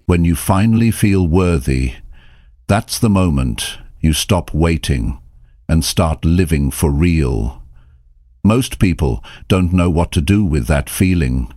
when you finally feel worthy, that's the moment you stop waiting and start living for real. Most people don't know what to do with that feeling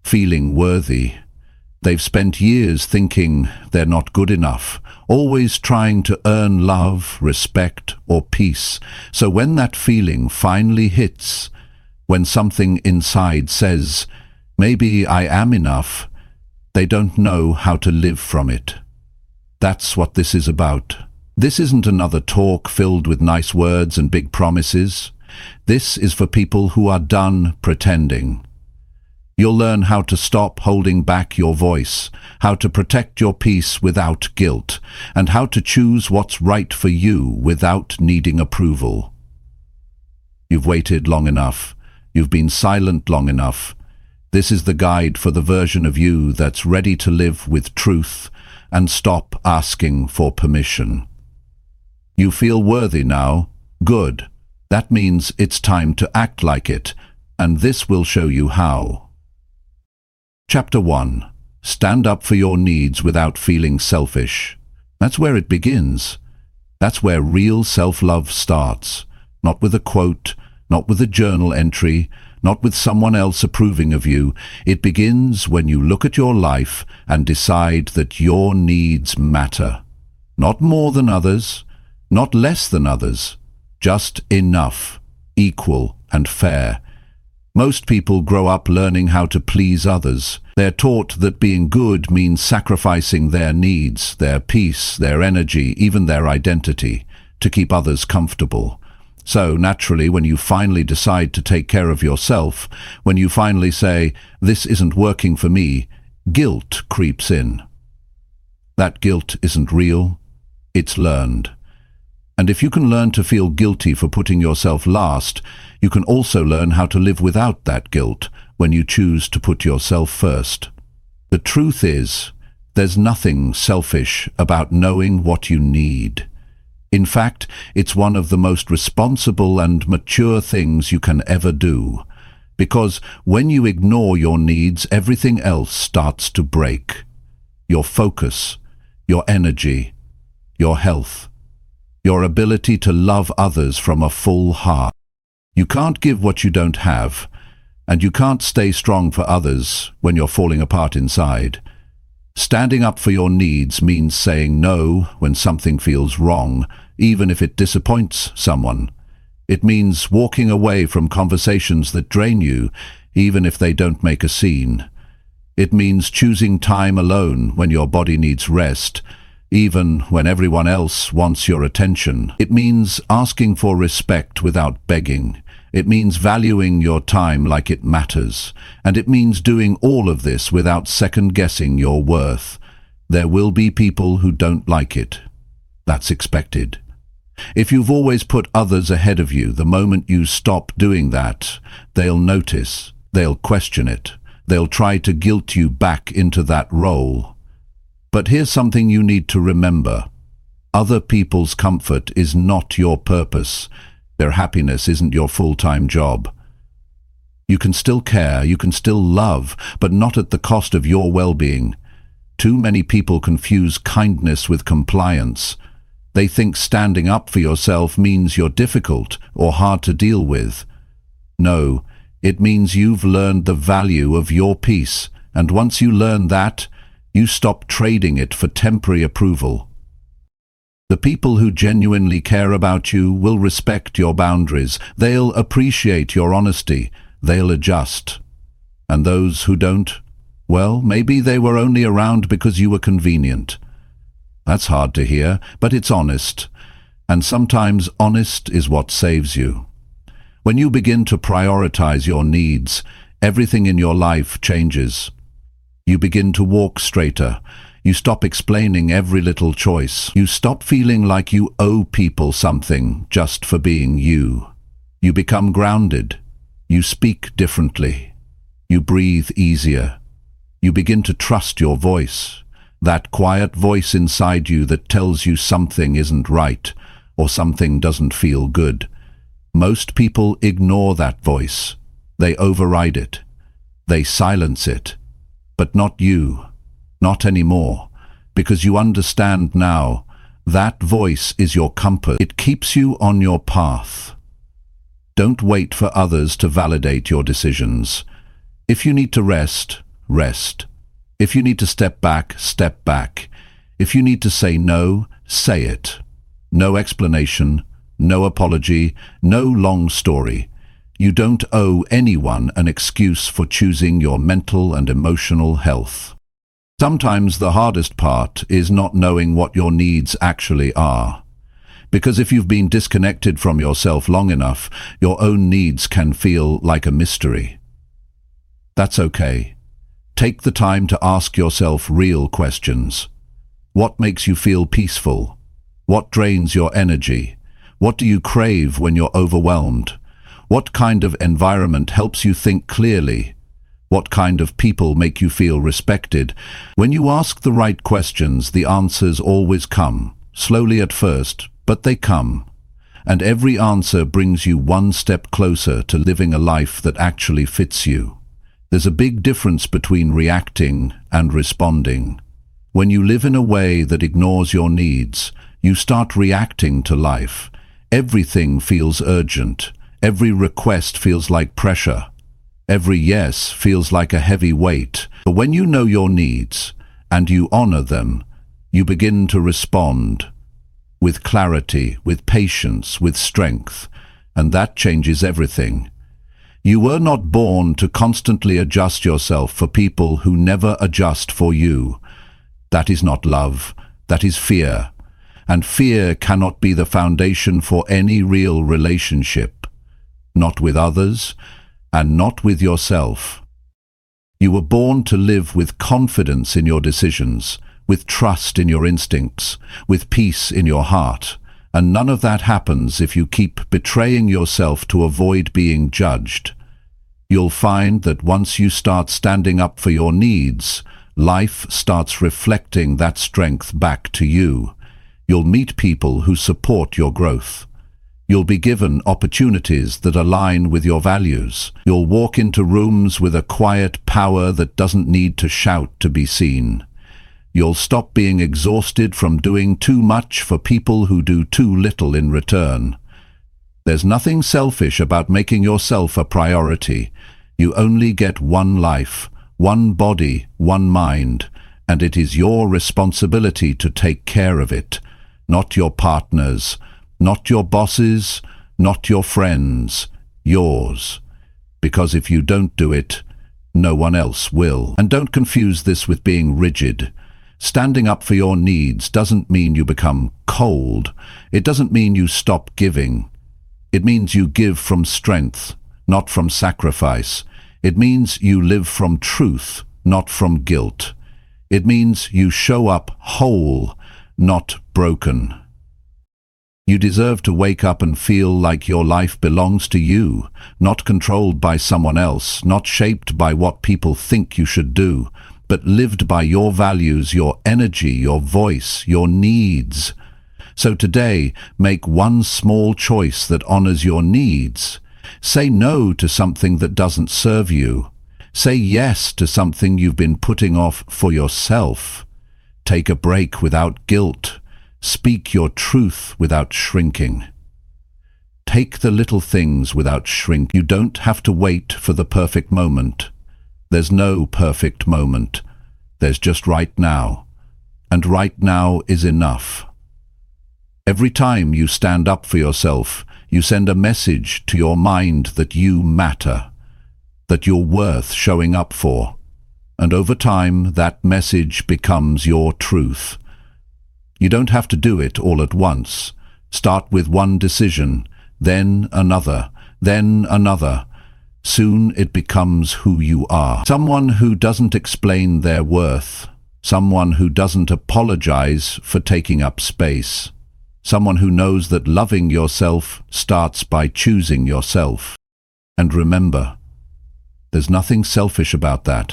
worthy. They've spent years thinking they're not good enough, always trying to earn love, respect, or peace. So when that feeling finally hits, when something inside says, maybe I am enough, they don't know how to live from it. That's what this is about. This isn't another talk filled with nice words and big promises. This is for people who are done pretending. You'll learn how to stop holding back your voice, how to protect your peace without guilt, and how to choose what's right for you without needing approval. You've waited long enough. You've been silent long enough. This is the guide for the version of you that's ready to live with truth and stop asking for permission. You feel worthy now? Good. That means it's time to act like it, and this will show you how. Chapter 1. Stand up for your needs without feeling selfish. That's where it begins. That's where real self-love starts. Not with a quote, not with a journal entry, not with someone else approving of you. It begins when you look at your life and decide that your needs matter. Not more than others, not less than others, just enough, equal and fair. Most people grow up learning how to please others. They're taught that being good means sacrificing their needs, their peace, their energy, even their identity, to keep others comfortable. So, naturally, when you finally decide to take care of yourself, when you finally say, "This isn't working for me," guilt creeps in. That guilt isn't real, it's learned. And if you can learn to feel guilty for putting yourself last, you can also learn how to live without that guilt when you choose to put yourself first. The truth is, there's nothing selfish about knowing what you need. In fact, it's one of the most responsible and mature things you can ever do. Because when you ignore your needs, everything else starts to break. Your focus, your energy, your health, your ability to love others from a full heart. You can't give what you don't have, and you can't stay strong for others when you're falling apart inside. Standing up for your needs means saying no when something feels wrong, even if it disappoints someone. It means walking away from conversations that drain you, even if they don't make a scene. It means choosing time alone when your body needs rest, even when everyone else wants your attention. It means asking for respect without begging. It means valuing your time like it matters. And it means doing all of this without second-guessing your worth. There will be people who don't like it. That's expected. If you've always put others ahead of you, the moment you stop doing that, they'll notice, they'll question it, they'll try to guilt you back into that role. But here's something you need to remember. Other people's comfort is not your purpose. Their happiness isn't your full-time job. You can still care, you can still love, but not at the cost of your well-being. Too many people confuse kindness with compliance. They think standing up for yourself means you're difficult or hard to deal with. No, it means you've learned the value of your peace, and once you learn that, you stop trading it for temporary approval. The people who genuinely care about you will respect your boundaries. They'll appreciate your honesty. They'll adjust. And those who don't, well, maybe they were only around because you were convenient. That's hard to hear, but it's honest. And sometimes honest is what saves you. When you begin to prioritize your needs, everything in your life changes. You begin to walk straighter. You stop explaining every little choice. You stop feeling like you owe people something just for being you. You become grounded. You speak differently. You breathe easier. You begin to trust your voice. That quiet voice inside you that tells you something isn't right or something doesn't feel good. Most people ignore that voice. They override it. They silence it. But not you. Not anymore. because you understand now that voice is your compass. It keeps you on your path. Don't wait for others to validate your decisions. If you need to rest, rest. If you need to step back, step back. If you need to say no, say it. No explanation, no apology, no long story. You don't owe anyone an excuse for choosing your mental and emotional health. Sometimes the hardest part is not knowing what your needs actually are. Because if you've been disconnected from yourself long enough, your own needs can feel like a mystery. That's okay. Take the time to ask yourself real questions. What makes you feel peaceful? What drains your energy? What do you crave when you're overwhelmed? What kind of environment helps you think clearly? What kind of people make you feel respected? When you ask the right questions, the answers always come, slowly at first, but they come. And every answer brings you one step closer to living a life that actually fits you. There's a big difference between reacting and responding. When you live in a way that ignores your needs, you start reacting to life. Everything feels urgent. Every request feels like pressure. Every yes feels like a heavy weight. But when you know your needs and you honor them, you begin to respond with clarity, with patience, with strength, and that changes everything. You were not born to constantly adjust yourself for people who never adjust for you. That is not love, that is fear. And fear cannot be the foundation for any real relationship. Not with others, and not with yourself. You were born to live with confidence in your decisions, with trust in your instincts, with peace in your heart. And none of that happens if you keep betraying yourself to avoid being judged. You'll find that once you start standing up for your needs, life starts reflecting that strength back to you. You'll meet people who support your growth. You'll be given opportunities that align with your values. You'll walk into rooms with a quiet power that doesn't need to shout to be seen. You'll stop being exhausted from doing too much for people who do too little in return. There's nothing selfish about making yourself a priority. You only get one life, one body, one mind, and it is your responsibility to take care of it, not your partner's, not your bosses, not your friends, yours. Because if you don't do it, no one else will. And don't confuse this with being rigid. Standing up for your needs doesn't mean you become cold. It doesn't mean you stop giving. It means you give from strength, not from sacrifice. It means you live from truth, not from guilt. It means you show up whole, not broken. You deserve to wake up and feel like your life belongs to you, not controlled by someone else, not shaped by what people think you should do, but lived by your values, your energy, your voice, your needs. So today, make one small choice that honors your needs. Say no to something that doesn't serve you. Say yes to something you've been putting off for yourself. Take a break without guilt. Speak your truth without shrinking. Take the little things without shrink. You don't have to wait for the perfect moment. There's no perfect moment. There's just right now. And right now is enough. Every time you stand up for yourself, you send a message to your mind that you matter, that you're worth showing up for. And over time, that message becomes your truth. You don't have to do it all at once. Start with one decision, then another, then another. Soon it becomes who you are. Someone who doesn't explain their worth. Someone who doesn't apologize for taking up space. Someone who knows that loving yourself starts by choosing yourself. And remember, there's nothing selfish about that.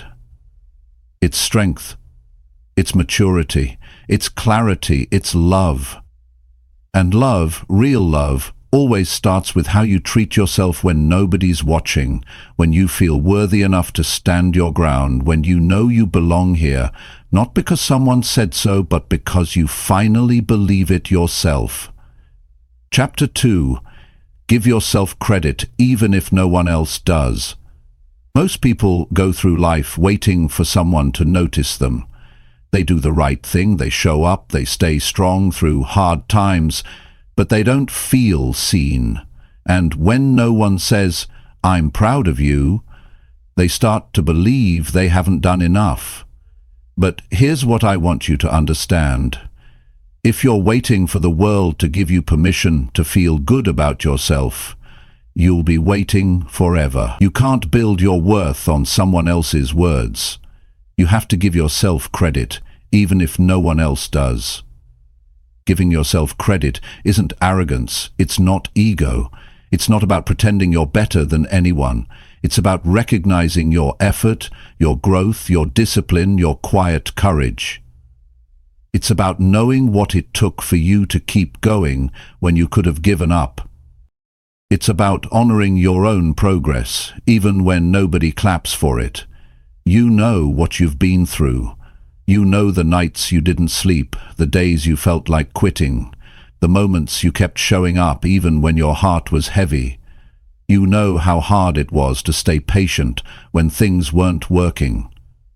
It's strength. It's maturity. It's clarity. It's love. And love, real love, always starts with how you treat yourself when nobody's watching, when you feel worthy enough to stand your ground, when you know you belong here, not because someone said so, but because you finally believe it yourself. Chapter 2. Give yourself credit even if no one else does. Most people go through life waiting for someone to notice them. They do the right thing, they show up, they stay strong through hard times, but they don't feel seen. And when no one says, "I'm proud of you," they start to believe they haven't done enough. But here's what I want you to understand. If you're waiting for the world to give you permission to feel good about yourself, you'll be waiting forever. You can't build your worth on someone else's words. You have to give yourself credit, even if no one else does. Giving yourself credit isn't arrogance, it's not ego. It's not about pretending you're better than anyone. It's about recognizing your effort, your growth, your discipline, your quiet courage. It's about knowing what it took for you to keep going when you could have given up. It's about honoring your own progress, even when nobody claps for it. You know what you've been through. You know the nights you didn't sleep, the days you felt like quitting, the moments you kept showing up even when your heart was heavy. You know how hard it was to stay patient when things weren't working.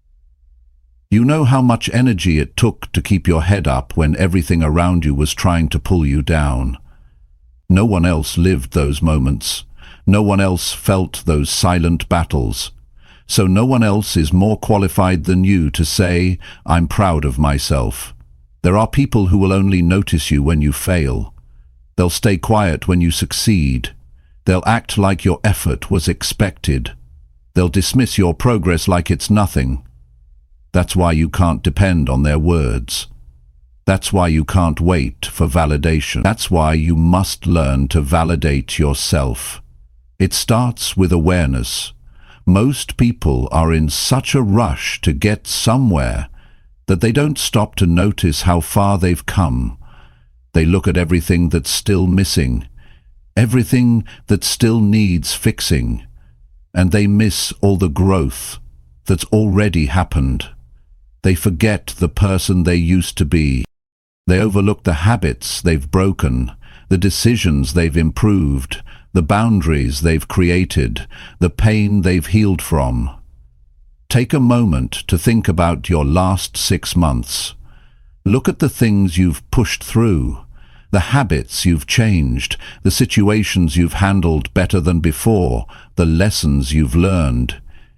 You know how much energy it took to keep your head up when everything around you was trying to pull you down. No one else lived those moments. No one else felt those silent battles. So no one else is more qualified than you to say, "I'm proud of myself." There are people who will only notice you when you fail. They'll stay quiet when you succeed. They'll act like your effort was expected. They'll dismiss your progress like it's nothing. That's why you can't depend on their words. That's why you can't wait for validation. That's why you must learn to validate yourself. It starts with awareness. Most people are in such a rush to get somewhere that they don't stop to notice how far they've come. They look at everything that's still missing, everything that still needs fixing, and they miss all the growth that's already happened. They forget the person they used to be. They overlook the habits they've broken, the decisions they've improved, the boundaries they've created, the pain they've healed from. Take a moment to think about your last 6 months. Look at the things you've pushed through, the habits you've changed, the situations you've handled better than before, the lessons you've learned.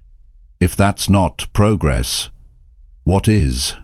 If that's not progress, what is?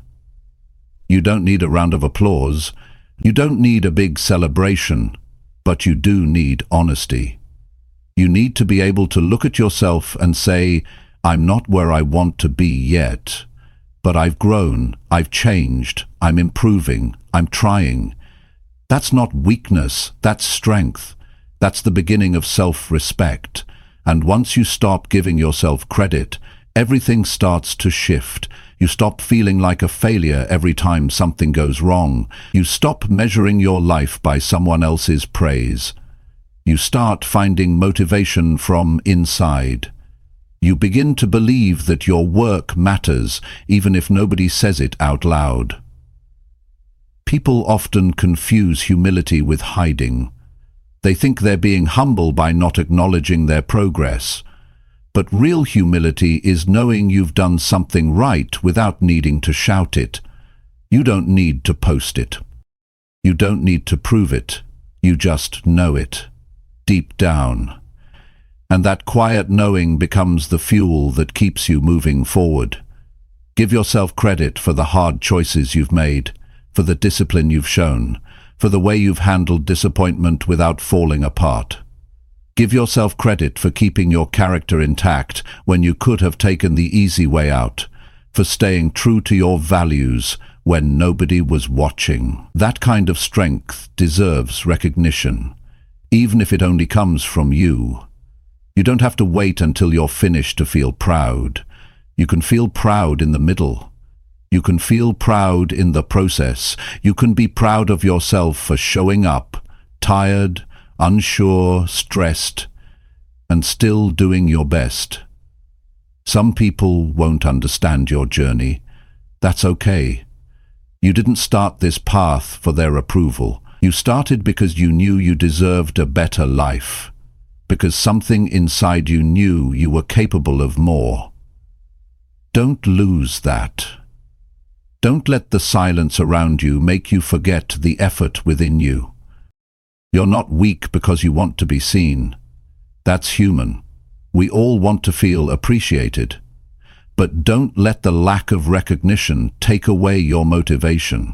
You don't need a round of applause. You don't need a big celebration, but you do need honesty. You need to be able to look at yourself and say, "I'm not where I want to be yet, but I've grown, I've changed, I'm improving, I'm trying." That's not weakness, that's strength. That's the beginning of self-respect. And once you stop giving yourself credit, everything starts to shift. You stop feeling like a failure every time something goes wrong. You stop measuring your life by someone else's praise. You start finding motivation from inside. You begin to believe that your work matters, even if nobody says it out loud. People often confuse humility with hiding. They think they're being humble by not acknowledging their progress. But real humility is knowing you've done something right without needing to shout it. You don't need to post it. You don't need to prove it. You just know it, deep down. And that quiet knowing becomes the fuel that keeps you moving forward. Give yourself credit for the hard choices you've made, for the discipline you've shown, for the way you've handled disappointment without falling apart. Give yourself credit for keeping your character intact when you could have taken the easy way out, for staying true to your values when nobody was watching. That kind of strength deserves recognition, even if it only comes from you. You don't have to wait until you're finished to feel proud. You can feel proud in the middle. You can feel proud in the process. You can be proud of yourself for showing up, tired, unsure, stressed, and still doing your best. Some people won't understand your journey. That's okay. You didn't start this path for their approval. You started because you knew you deserved a better life, because something inside you knew you were capable of more. Don't lose that. Don't let the silence around you make you forget the effort within you. You're not weak because you want to be seen. That's human. We all want to feel appreciated. But don't let the lack of recognition take away your motivation.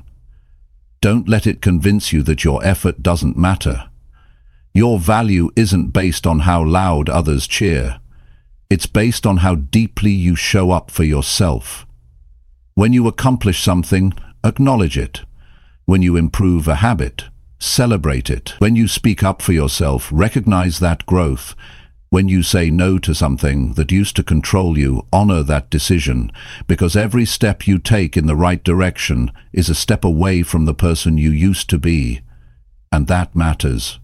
Don't let it convince you that your effort doesn't matter. Your value isn't based on how loud others cheer. It's based on how deeply you show up for yourself. When you accomplish something, acknowledge it. When you improve a habit, celebrate it. When you speak up for yourself, recognize that growth. When you say no to something that used to control you, honor that decision, because every step you take in the right direction is a step away from the person you used to be, and that matters.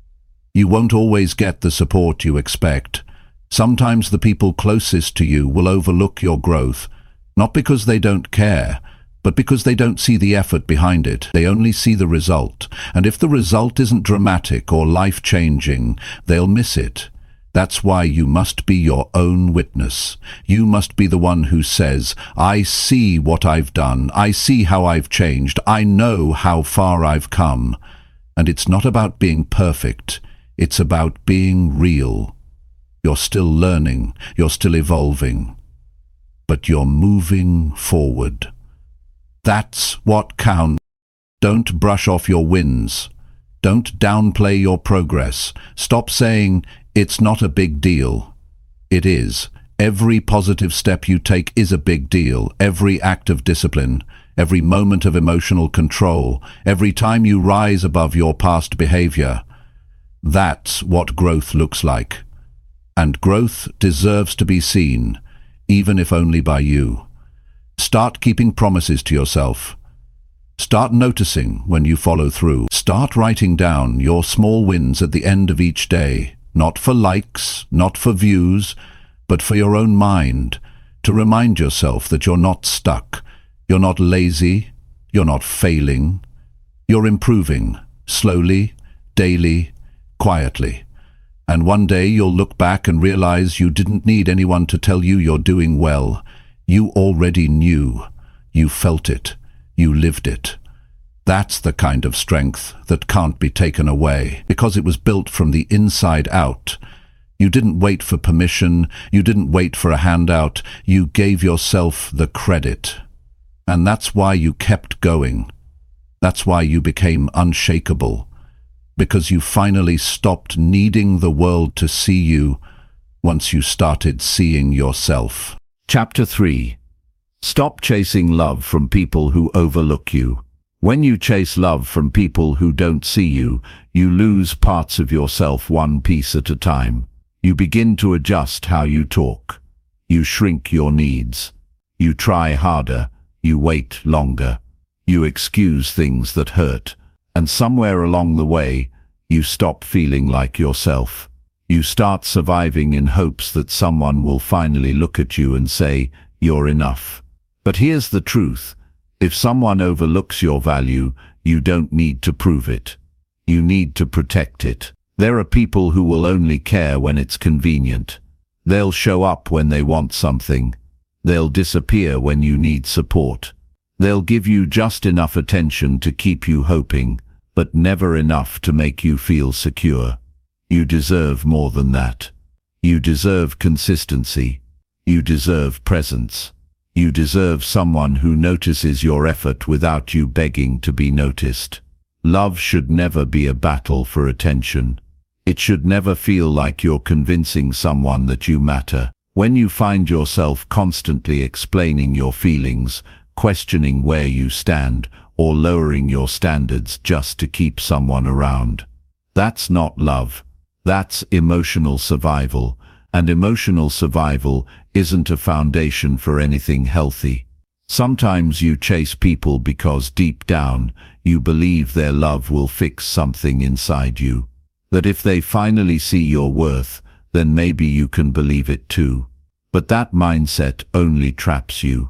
You won't always get the support you expect. Sometimes the people closest to you will overlook your growth, not because they don't care, but because they don't see the effort behind it. They only see the result, and if the result isn't dramatic or life-changing, they'll miss it. That's why you must be your own witness. You must be the one who says, I see what I've done, I see how I've changed, I know how far I've come. And it's not about being perfect, it's about being real. You're still learning, you're still evolving, but you're moving forward. That's what counts. Don't brush off your wins. Don't downplay your progress. Stop saying, it's not a big deal. It is. Every positive step you take is a big deal. Every act of discipline, every moment of emotional control, every time you rise above your past behavior. That's what growth looks like. And growth deserves to be seen, even if only by you. Start keeping promises to yourself. Start noticing when you follow through. Start writing down your small wins at the end of each day. Not for likes, not for views, but for your own mind, to remind yourself that you're not stuck, you're not lazy, you're not failing, you're improving, slowly, daily, quietly. And one day you'll look back and realize you didn't need anyone to tell you you're doing well. You already knew, you felt it, you lived it. That's the kind of strength that can't be taken away, because it was built from the inside out. You didn't wait for permission, you didn't wait for a handout, you gave yourself the credit. And that's why you kept going. That's why you became unshakable, because you finally stopped needing the world to see you once you started seeing yourself. Chapter 3. Stop chasing love from people who overlook you. When you chase love from people who don't see you, you lose parts of yourself one piece at a time. You begin to adjust how you talk. You shrink your needs. You try harder. You wait longer. You excuse things that hurt. And somewhere along the way, you stop feeling like yourself. You start surviving in hopes that someone will finally look at you and say, you're enough. But here's the truth. If someone overlooks your value, you don't need to prove it. You need to protect it. There are people who will only care when it's convenient. They'll show up when they want something. They'll disappear when you need support. They'll give you just enough attention to keep you hoping, but never enough to make you feel secure. You deserve more than that. You deserve consistency. You deserve presence. You deserve someone who notices your effort without you begging to be noticed. Love should never be a battle for attention. It should never feel like you're convincing someone that you matter. When you find yourself constantly explaining your feelings, questioning where you stand, or lowering your standards just to keep someone around, that's not love. That's emotional survival. And emotional survival isn't a foundation for anything healthy. Sometimes you chase people because deep down you believe their love will fix something inside you. That if they finally see your worth, then maybe you can believe it too. But that mindset only traps you.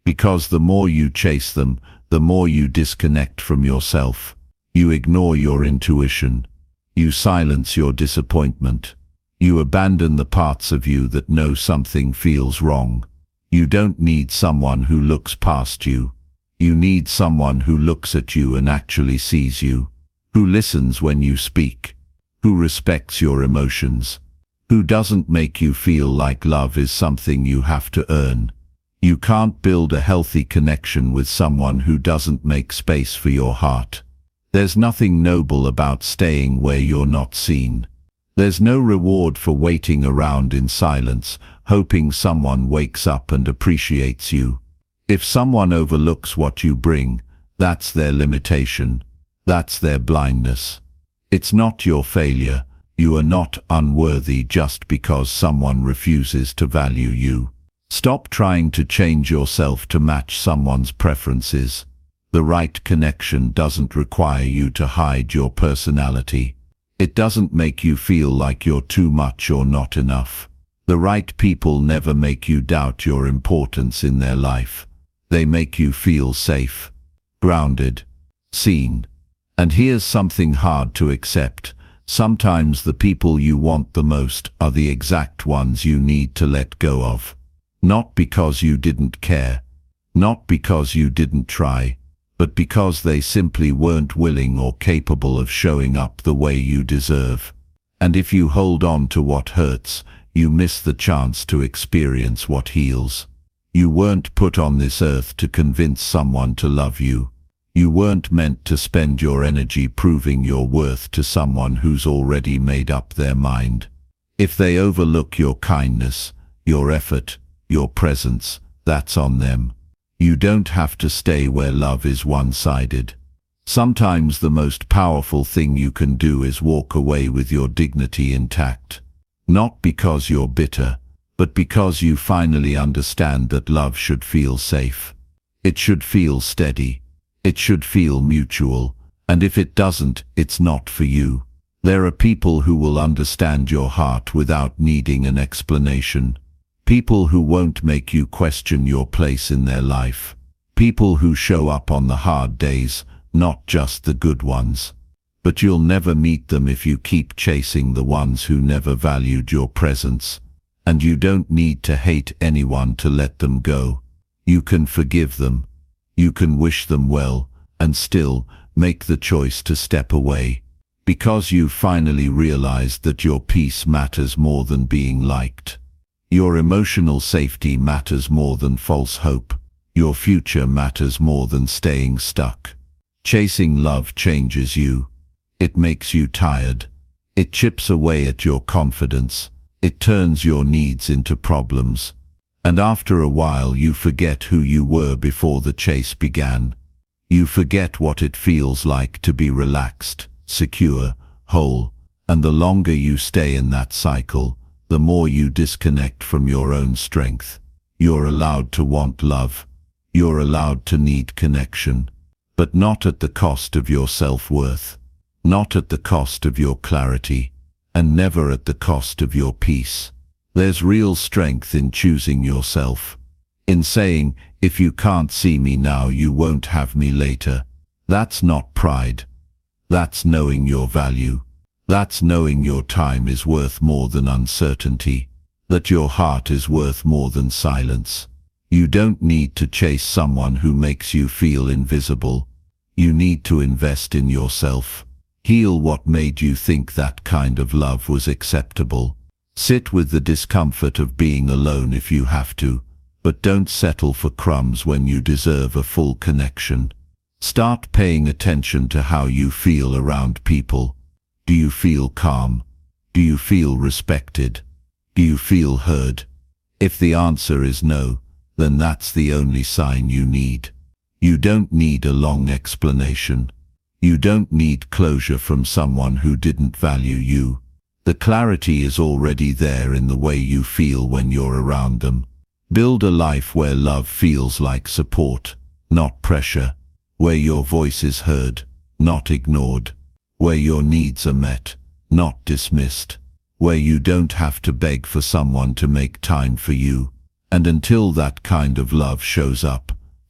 Because the more you chase them, the more you disconnect from yourself. You ignore your intuition. You silence your disappointment. You abandon the parts of you that know something feels wrong. You don't need someone who looks past you. You need someone who looks at you and actually sees you, who listens when you speak, who respects your emotions, who doesn't make you feel like love is something you have to earn. You can't build a healthy connection with someone who doesn't make space for your heart. There's nothing noble about staying where you're not seen. There's no reward for waiting around in silence, hoping someone wakes up and appreciates you. If someone overlooks what you bring, that's their limitation. That's their blindness. It's not your failure. You are not unworthy just because someone refuses to value you. Stop trying to change yourself to match someone's preferences. The right connection doesn't require you to hide your personality. It doesn't make you feel like you're too much or not enough. The right people never make you doubt your importance in their life. They make you feel safe, grounded, seen. And here's something hard to accept. Sometimes the people you want the most are the exact ones you need to let go of. Not because you didn't care, not because you didn't try, but because they simply weren't willing or capable of showing up the way you deserve. And if you hold on to what hurts, you miss the chance to experience what heals. You weren't put on this earth to convince someone to love you. You weren't meant to spend your energy proving your worth to someone who's already made up their mind. If they overlook your kindness, your effort, your presence, that's on them. You don't have to stay where love is one-sided. Sometimes the most powerful thing you can do is walk away with your dignity intact. Not because you're bitter, but because you finally understand that love should feel safe. It should feel steady. It should feel mutual. And if it doesn't, it's not for you. There are people who will understand your heart without needing an explanation. People who won't make you question your place in their life. People who show up on the hard days, not just the good ones. But you'll never meet them if you keep chasing the ones who never valued your presence. And you don't need to hate anyone to let them go. You can forgive them. You can wish them well, and still make the choice to step away. Because you've finally realized that your peace matters more than being liked. Your emotional safety matters more than false hope. Your future matters more than staying stuck. Chasing love changes you. It makes you tired. It chips away at your confidence. It turns your needs into problems. And after a while you forget who you were before the chase began. You forget what it feels like to be relaxed, secure, whole, and the longer you stay in that cycle, the more you disconnect from your own strength. You're allowed to want love. You're allowed to need connection, but not at the cost of your self-worth, not at the cost of your clarity, and never at the cost of your peace. There's real strength in choosing yourself, in saying, if you can't see me now, you won't have me later. That's not pride. That's knowing your value. That's knowing your time is worth more than uncertainty, that your heart is worth more than silence. You don't need to chase someone who makes you feel invisible. You need to invest in yourself. Heal what made you think that kind of love was acceptable. Sit with the discomfort of being alone if you have to, but don't settle for crumbs when you deserve a full connection. Start paying attention to how you feel around people. Do you feel calm? Do you feel respected? Do you feel heard? If the answer is no, then that's the only sign you need. You don't need a long explanation. You don't need closure from someone who didn't value you. The clarity is already there in the way you feel when you're around them. Build a life where love feels like support, not pressure, where your voice is heard, not ignored, where your needs are met, not dismissed, where you don't have to beg for someone to make time for you. And until that kind of love shows up,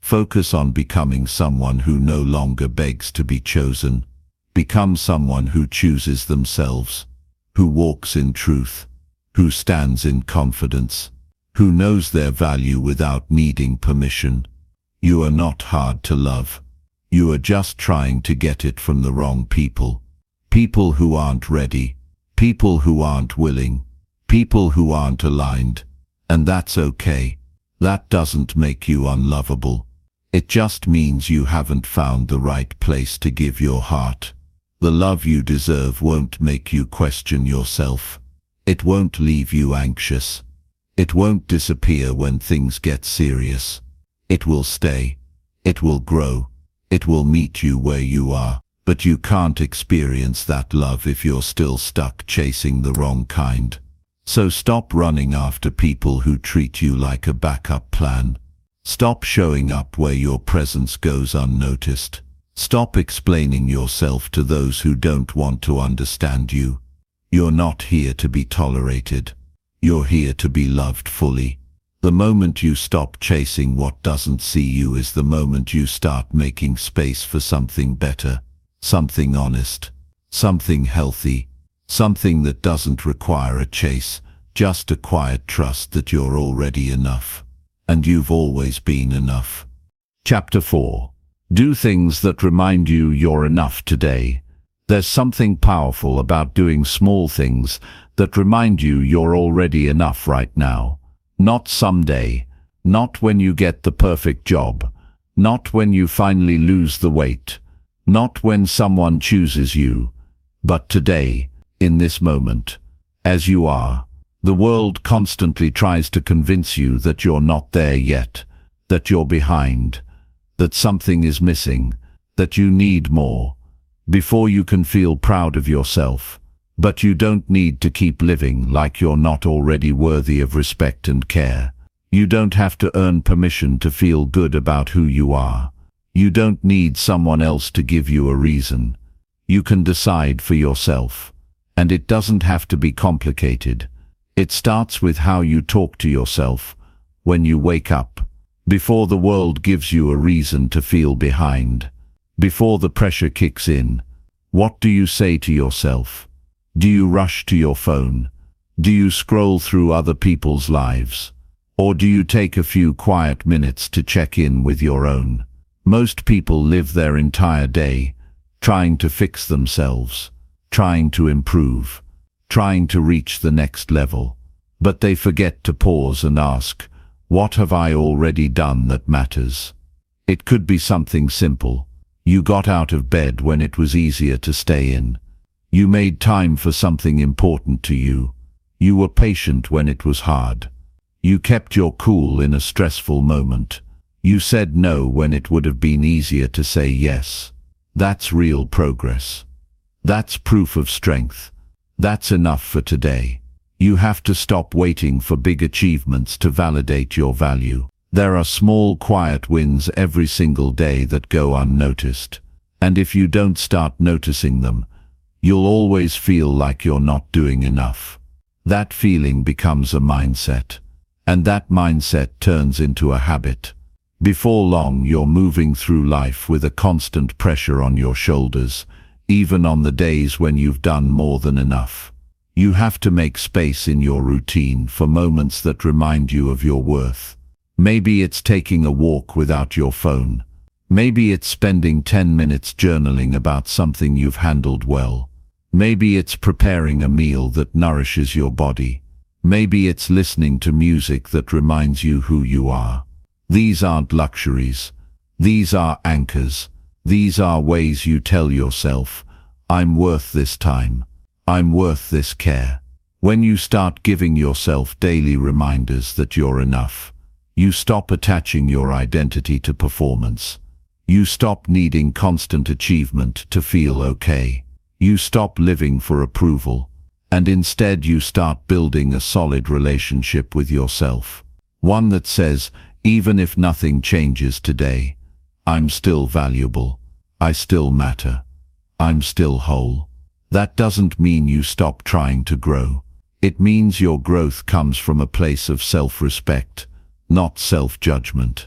Focus on becoming someone who no longer begs to be chosen. Become someone who chooses themselves, who walks in truth, who stands in confidence, who knows their value without needing permission. You are not hard to love. You are just trying to get it from the wrong people. People who aren't ready, people who aren't willing, people who aren't aligned. And that's okay. That doesn't make you unlovable. It just means you haven't found the right place to give your heart. The love you deserve won't make you question yourself. It won't leave you anxious. It won't disappear when things get serious. It will stay. It will grow. It will meet you where you are. But you can't experience that love if you're still stuck chasing the wrong kind. So stop running after people who treat you like a backup plan. Stop showing up where your presence goes unnoticed. Stop explaining yourself to those who don't want to understand you. You're not here to be tolerated. You're here to be loved fully. The moment you stop chasing what doesn't see you is the moment you start making space for something better, something honest, something healthy, something that doesn't require a chase, just a quiet trust that you're already enough. And you've always been enough. Chapter 4. Do things that remind you you're enough today. There's something powerful about doing small things that remind you you're already enough right now. Not someday, not when you get the perfect job, not when you finally lose the weight, not when someone chooses you, but today, in this moment, as you are. The world constantly tries to convince you that you're not there yet, that you're behind, that something is missing, that you need more, before you can feel proud of yourself. But you don't need to keep living like you're not already worthy of respect and care. You don't have to earn permission to feel good about who you are. You don't need someone else to give you a reason. You can decide for yourself. And it doesn't have to be complicated. It starts with how you talk to yourself when you wake up, before the world gives you a reason to feel behind, before the pressure kicks in. What do you say to yourself? Do you rush to your phone? Do you scroll through other people's lives? Or do you take a few quiet minutes to check in with your own? Most people live their entire day trying to fix themselves, trying to improve, trying to reach the next level. But they forget to pause and ask, what have I already done that matters? It could be something simple. You got out of bed when it was easier to stay in. You made time for something important to you. You were patient when it was hard. You kept your cool in a stressful moment. You said no when it would have been easier to say yes. That's real progress. That's proof of strength. That's enough for today. You have to stop waiting for big achievements to validate your value. There are small, quiet wins every single day that go unnoticed. And if you don't start noticing them, you'll always feel like you're not doing enough. That feeling becomes a mindset. And that mindset turns into a habit. Before long, you're moving through life with a constant pressure on your shoulders, even on the days when you've done more than enough. You have to make space in your routine for moments that remind you of your worth. Maybe it's taking a walk without your phone. Maybe it's spending 10 minutes journaling about something you've handled well. Maybe it's preparing a meal that nourishes your body. Maybe it's listening to music that reminds you who you are. These aren't luxuries. These are anchors. These are ways you tell yourself, I'm worth this time. I'm worth this care. When you start giving yourself daily reminders that you're enough, you stop attaching your identity to performance. You stop needing constant achievement to feel okay. You stop living for approval, and instead you start building a solid relationship with yourself. One that says, even if nothing changes today, I'm still valuable. I still matter. I'm still whole. That doesn't mean you stop trying to grow. It means your growth comes from a place of self-respect, not self-judgment.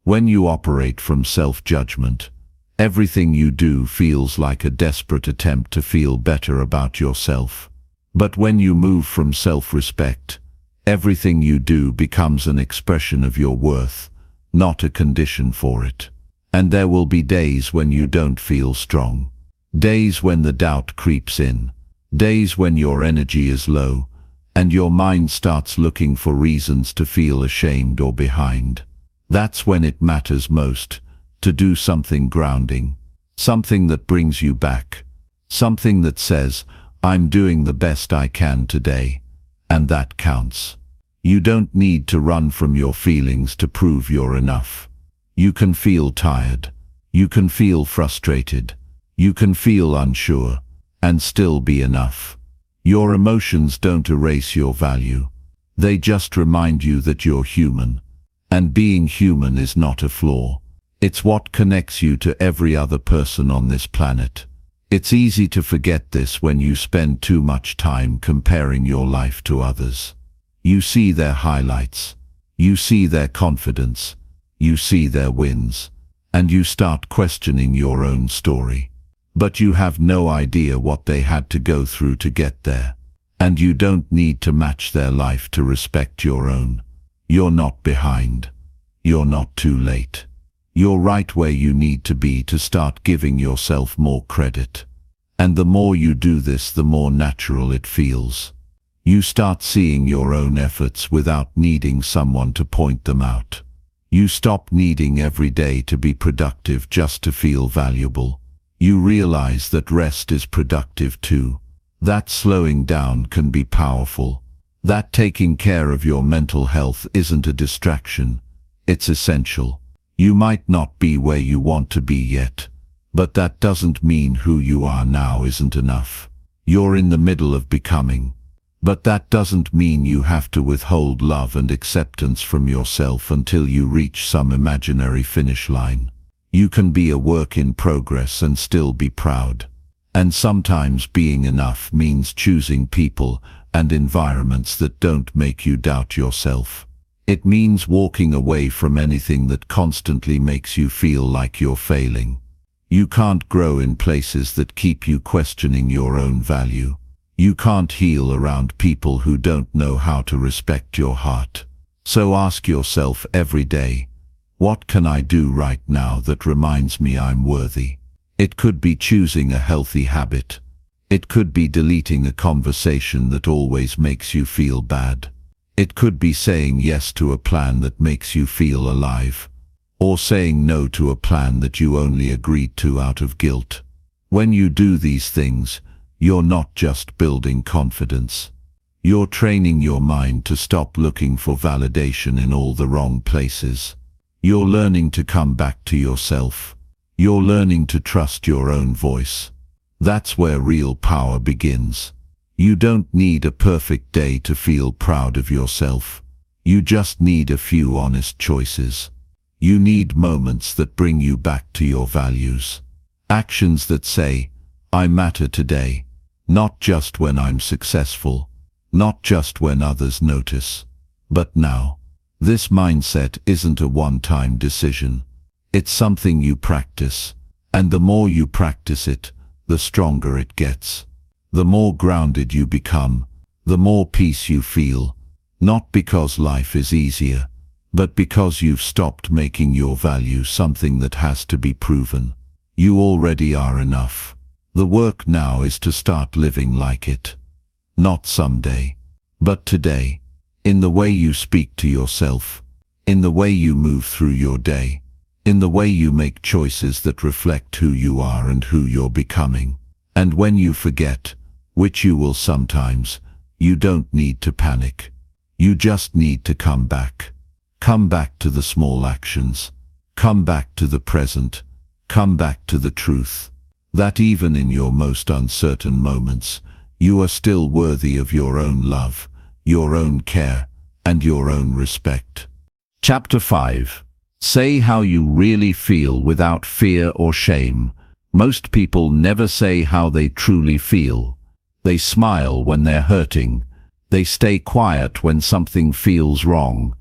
When you operate from self-judgment, everything you do feels like a desperate attempt to feel better about yourself. But when you move from self-respect, everything you do becomes an expression of your worth, not a condition for it. And there will be days when you don't feel strong. Days when the doubt creeps in. Days when your energy is low, and your mind starts looking for reasons to feel ashamed or behind. That's when it matters most, to do something grounding, something that brings you back, something that says, I'm doing the best I can today, and that counts. You don't need to run from your feelings to prove you're enough. You can feel tired, you can feel frustrated, you can feel unsure, and still be enough. Your emotions don't erase your value. They just remind you that you're human. And being human is not a flaw. It's what connects you to every other person on this planet. It's easy to forget this when you spend too much time comparing your life to others. You see their highlights. You see their confidence. You see their wins. And you start questioning your own story. But you have no idea what they had to go through to get there. And you don't need to match their life to respect your own. You're not behind. You're not too late. You're right where you need to be to start giving yourself more credit. And the more you do this, the more natural it feels. You start seeing your own efforts without needing someone to point them out. You stop needing every day to be productive just to feel valuable. You realize that rest is productive too. That slowing down can be powerful. That taking care of your mental health isn't a distraction. It's essential. You might not be where you want to be yet, but that doesn't mean who you are now isn't enough. You're in the middle of becoming. But that doesn't mean you have to withhold love and acceptance from yourself until you reach some imaginary finish line. You can be a work in progress and still be proud. And sometimes being enough means choosing people and environments that don't make you doubt yourself. It means walking away from anything that constantly makes you feel like you're failing. You can't grow in places that keep you questioning your own value. You can't heal around people who don't know how to respect your heart. So ask yourself every day, what can I do right now that reminds me I'm worthy? It could be choosing a healthy habit. It could be deleting a conversation that always makes you feel bad. It could be saying yes to a plan that makes you feel alive. Or saying no to a plan that you only agreed to out of guilt. When you do these things, you're not just building confidence. You're training your mind to stop looking for validation in all the wrong places. You're learning to come back to yourself. You're learning to trust your own voice. That's where real power begins. You don't need a perfect day to feel proud of yourself. You just need a few honest choices. You need moments that bring you back to your values. Actions that say, I matter today, not just when I'm successful, not just when others notice, but now. This mindset isn't a one-time decision. It's something you practice, and the more you practice it, the stronger it gets. The more grounded you become, the more peace you feel, not because life is easier, but because you've stopped making your value something that has to be proven. You already are enough. The work now is to start living like it. Not someday, but today. In the way you speak to yourself, in the way you move through your day, in the way you make choices that reflect who you are and who you're becoming. And when you forget, which you will sometimes, you don't need to panic. You just need to come back. Come back to the small actions. Come back to the present. Come back to the truth. That even in your most uncertain moments, you are still worthy of your own love, your own care, and your own respect. Chapter 5. Say how you really feel without fear or shame. Most people never say how they truly feel. They smile when they're hurting. They stay quiet when something feels wrong.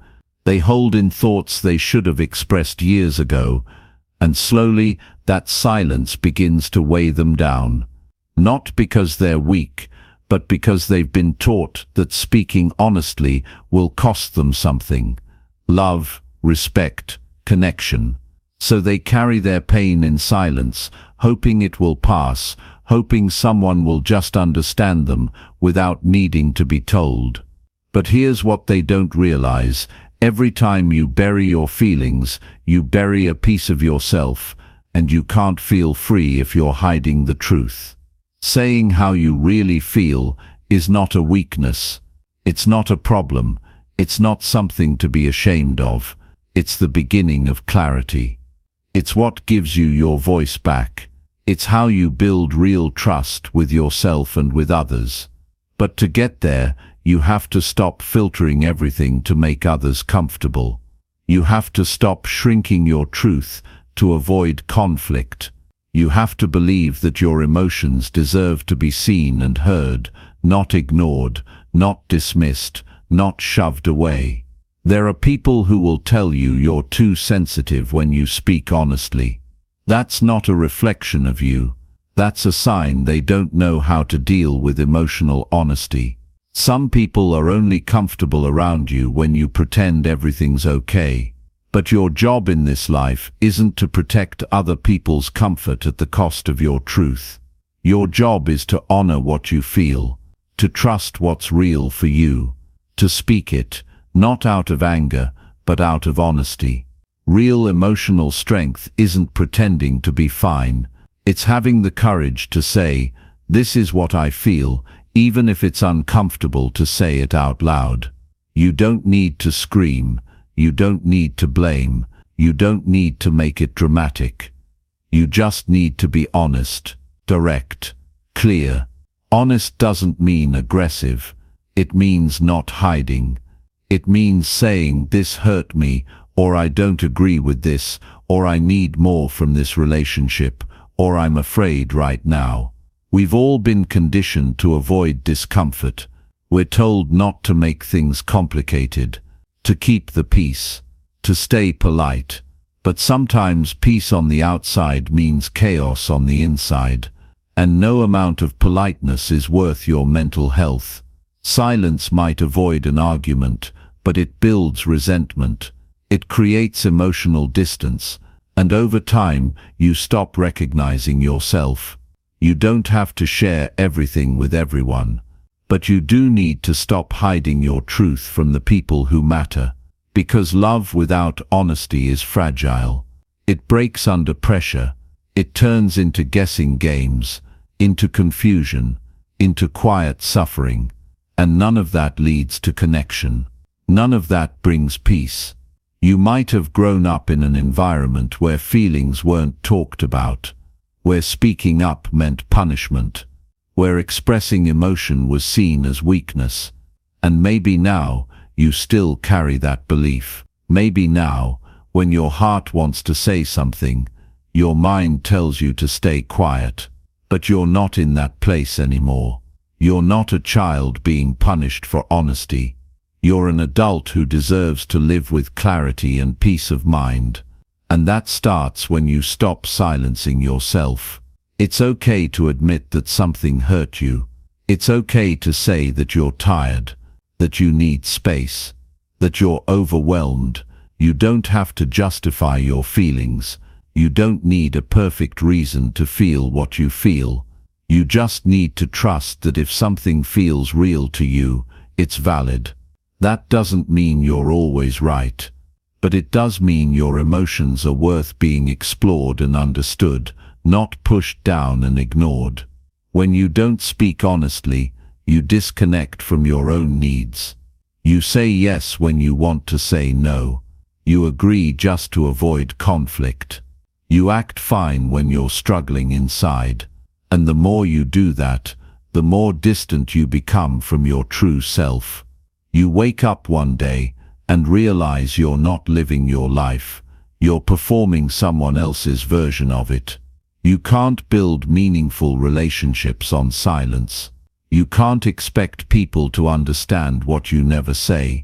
They hold in thoughts they should have expressed years ago, and slowly that silence begins to weigh them down. Not because they're weak, but because they've been taught that speaking honestly will cost them something: love, respect, connection. So they carry their pain in silence, hoping it will pass, hoping someone will just understand them without needing to be told. But here's what they don't realize: every time you bury your feelings, you bury a piece of yourself, and you can't feel free if you're hiding the truth. Saying how you really feel is not a weakness. It's not a problem. It's not something to be ashamed of. It's the beginning of clarity. It's what gives you your voice back. It's how you build real trust with yourself and with others. But to get there, you have to stop filtering everything to make others comfortable. You have to stop shrinking your truth to avoid conflict. You have to believe that your emotions deserve to be seen and heard, not ignored, not dismissed, not shoved away. There are people who will tell you you're too sensitive when you speak honestly. That's not a reflection of you. That's a sign they don't know how to deal with emotional honesty. Some people are only comfortable around you when you pretend everything's okay. But your job in this life isn't to protect other people's comfort at the cost of your truth. Your job is to honor what you feel, to trust what's real for you, to speak it, not out of anger, but out of honesty. Real emotional strength isn't pretending to be fine. It's having the courage to say, "This is what I feel," even if it's uncomfortable to say it out loud. You don't need to scream. You don't need to blame. You don't need to make it dramatic. You just need to be honest, direct, clear. Honest doesn't mean aggressive. It means not hiding. It means saying, "This hurt me," or "I don't agree with this," or "I need more from this relationship," or "I'm afraid right now." We've all been conditioned to avoid discomfort. We're told not to make things complicated, to keep the peace, to stay polite. But sometimes peace on the outside means chaos on the inside, and no amount of politeness is worth your mental health. Silence might avoid an argument, but it builds resentment. It creates emotional distance, and over time you stop recognizing yourself. You don't have to share everything with everyone, but you do need to stop hiding your truth from the people who matter, because love without honesty is fragile. It breaks under pressure. It turns into guessing games, into confusion, into quiet suffering, and none of that leads to connection. None of that brings peace. You might have grown up in an environment where feelings weren't talked about, where speaking up meant punishment, where expressing emotion was seen as weakness. And maybe now you still carry that belief. Maybe now, when your heart wants to say something, your mind tells you to stay quiet. But you're not in that place anymore. You're not a child being punished for honesty. You're an adult who deserves to live with clarity and peace of mind. And that starts when you stop silencing yourself. It's okay to admit that something hurt you. It's okay to say that you're tired, that you need space, that you're overwhelmed. You don't have to justify your feelings. You don't need a perfect reason to feel what you feel. You just need to trust that if something feels real to you, it's valid. That doesn't mean you're always right, but it does mean your emotions are worth being explored and understood, not pushed down and ignored. When you don't speak honestly, you disconnect from your own needs. You say yes when you want to say no. You agree just to avoid conflict. You act fine when you're struggling inside. And the more you do that, the more distant you become from your true self. You wake up one day and realize you're not living your life. You're performing someone else's version of it. You can't build meaningful relationships on silence. You can't expect people to understand what you never say.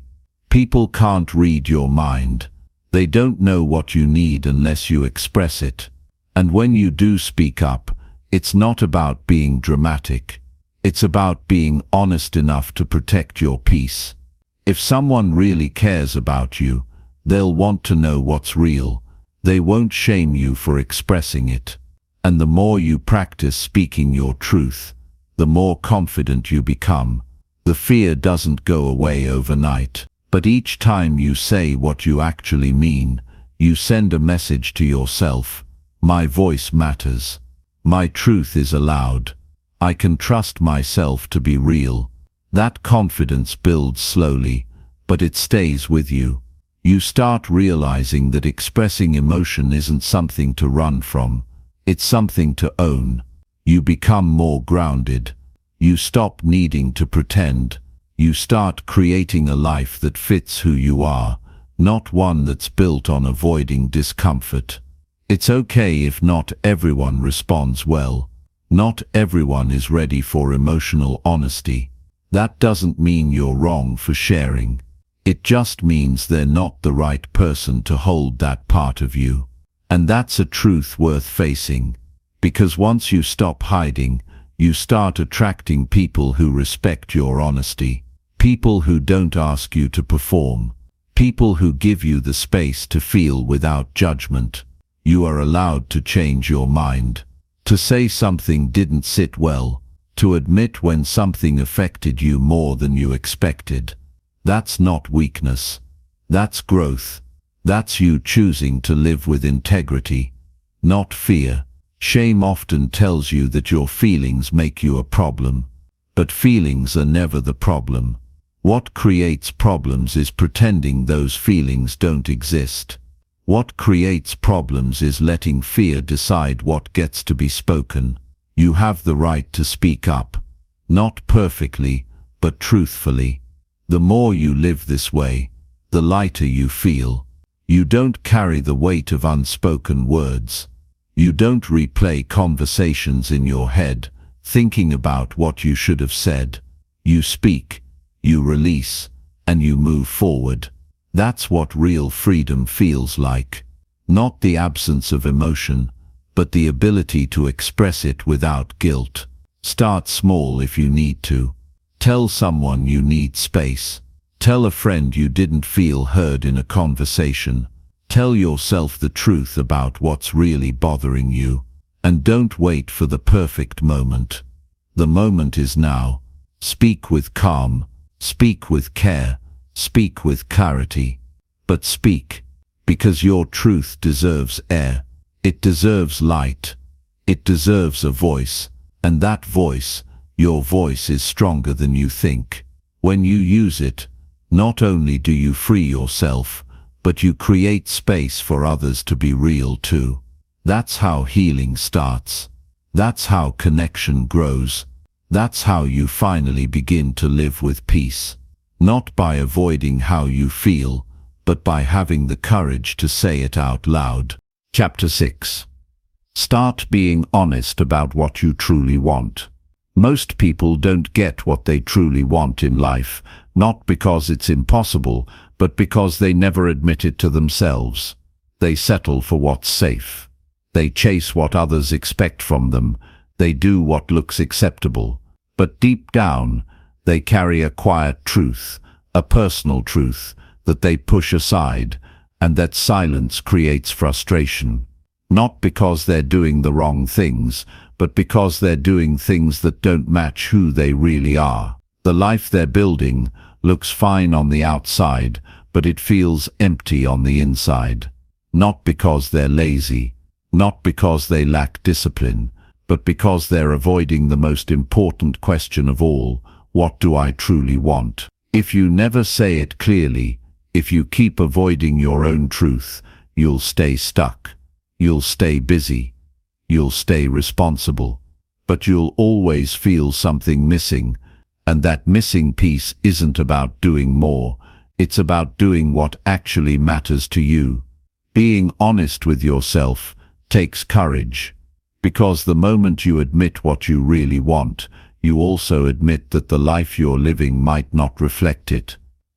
People can't read your mind. They don't know what you need unless you express it. And when you do speak up, it's not about being dramatic. It's about being honest enough to protect your peace. If someone really cares about you, they'll want to know what's real. They won't shame you for expressing it. And the more you practice speaking your truth, the more confident you become. The fear doesn't go away overnight. But each time you say what you actually mean, you send a message to yourself. My voice matters. My truth is allowed. I can trust myself to be real. That confidence builds slowly, but it stays with you. You start realizing that expressing emotion isn't something to run from. It's something to own. You become more grounded. You stop needing to pretend. You start creating a life that fits who you are, not one that's built on avoiding discomfort. It's okay if not everyone responds well. Not everyone is ready for emotional honesty. That doesn't mean you're wrong for sharing. It just means they're not the right person to hold that part of you. And that's a truth worth facing. Because once you stop hiding, you start attracting people who respect your honesty. People who don't ask you to perform. People who give you the space to feel without judgment. You are allowed to change your mind. To say something didn't sit well. To admit when something affected you more than you expected. That's not weakness. That's growth. That's you choosing to live with integrity, not fear. Shame often tells you that your feelings make you a problem. But feelings are never the problem. What creates problems is pretending those feelings don't exist. What creates problems is letting fear decide what gets to be spoken. You have the right to speak up. Not perfectly, but truthfully. The more you live this way, the lighter you feel. You don't carry the weight of unspoken words. You don't replay conversations in your head, thinking about what you should have said. You speak, you release, and you move forward. That's what real freedom feels like. Not the absence of emotion, but the ability to express it without guilt. Start small if you need to. Tell someone you need space. Tell a friend you didn't feel heard in a conversation. Tell yourself the truth about what's really bothering you. And don't wait for the perfect moment. The moment is now. Speak with calm. Speak with care. Speak with clarity. But speak, because your truth deserves air. It deserves light. It deserves a voice. And that voice, your voice, is stronger than you think. When you use it, not only do you free yourself, but you create space for others to be real too. That's how healing starts. That's how connection grows. That's how you finally begin to live with peace. Not by avoiding how you feel, but by having the courage to say it out loud. Chapter 6. Start being honest about what you truly want. Most people don't get what they truly want in life, not because it's impossible, but because they never admit it to themselves. They settle for what's safe. They chase what others expect from them. They do what looks acceptable. But deep down, they carry a quiet truth, a personal truth, that they push aside, and that silence creates frustration. Not because they're doing the wrong things, but because they're doing things that don't match who they really are. The life they're building looks fine on the outside, but it feels empty on the inside. Not because they're lazy, not because they lack discipline, but because they're avoiding the most important question of all: what do I truly want? If you never say it clearly, if you keep avoiding your own truth, you'll stay stuck. You'll stay busy. You'll stay responsible. But you'll always feel something missing. And that missing piece isn't about doing more. It's about doing what actually matters to you. Being honest with yourself takes courage. Because the moment you admit what you really want, you also admit that the life you're living might not reflect it.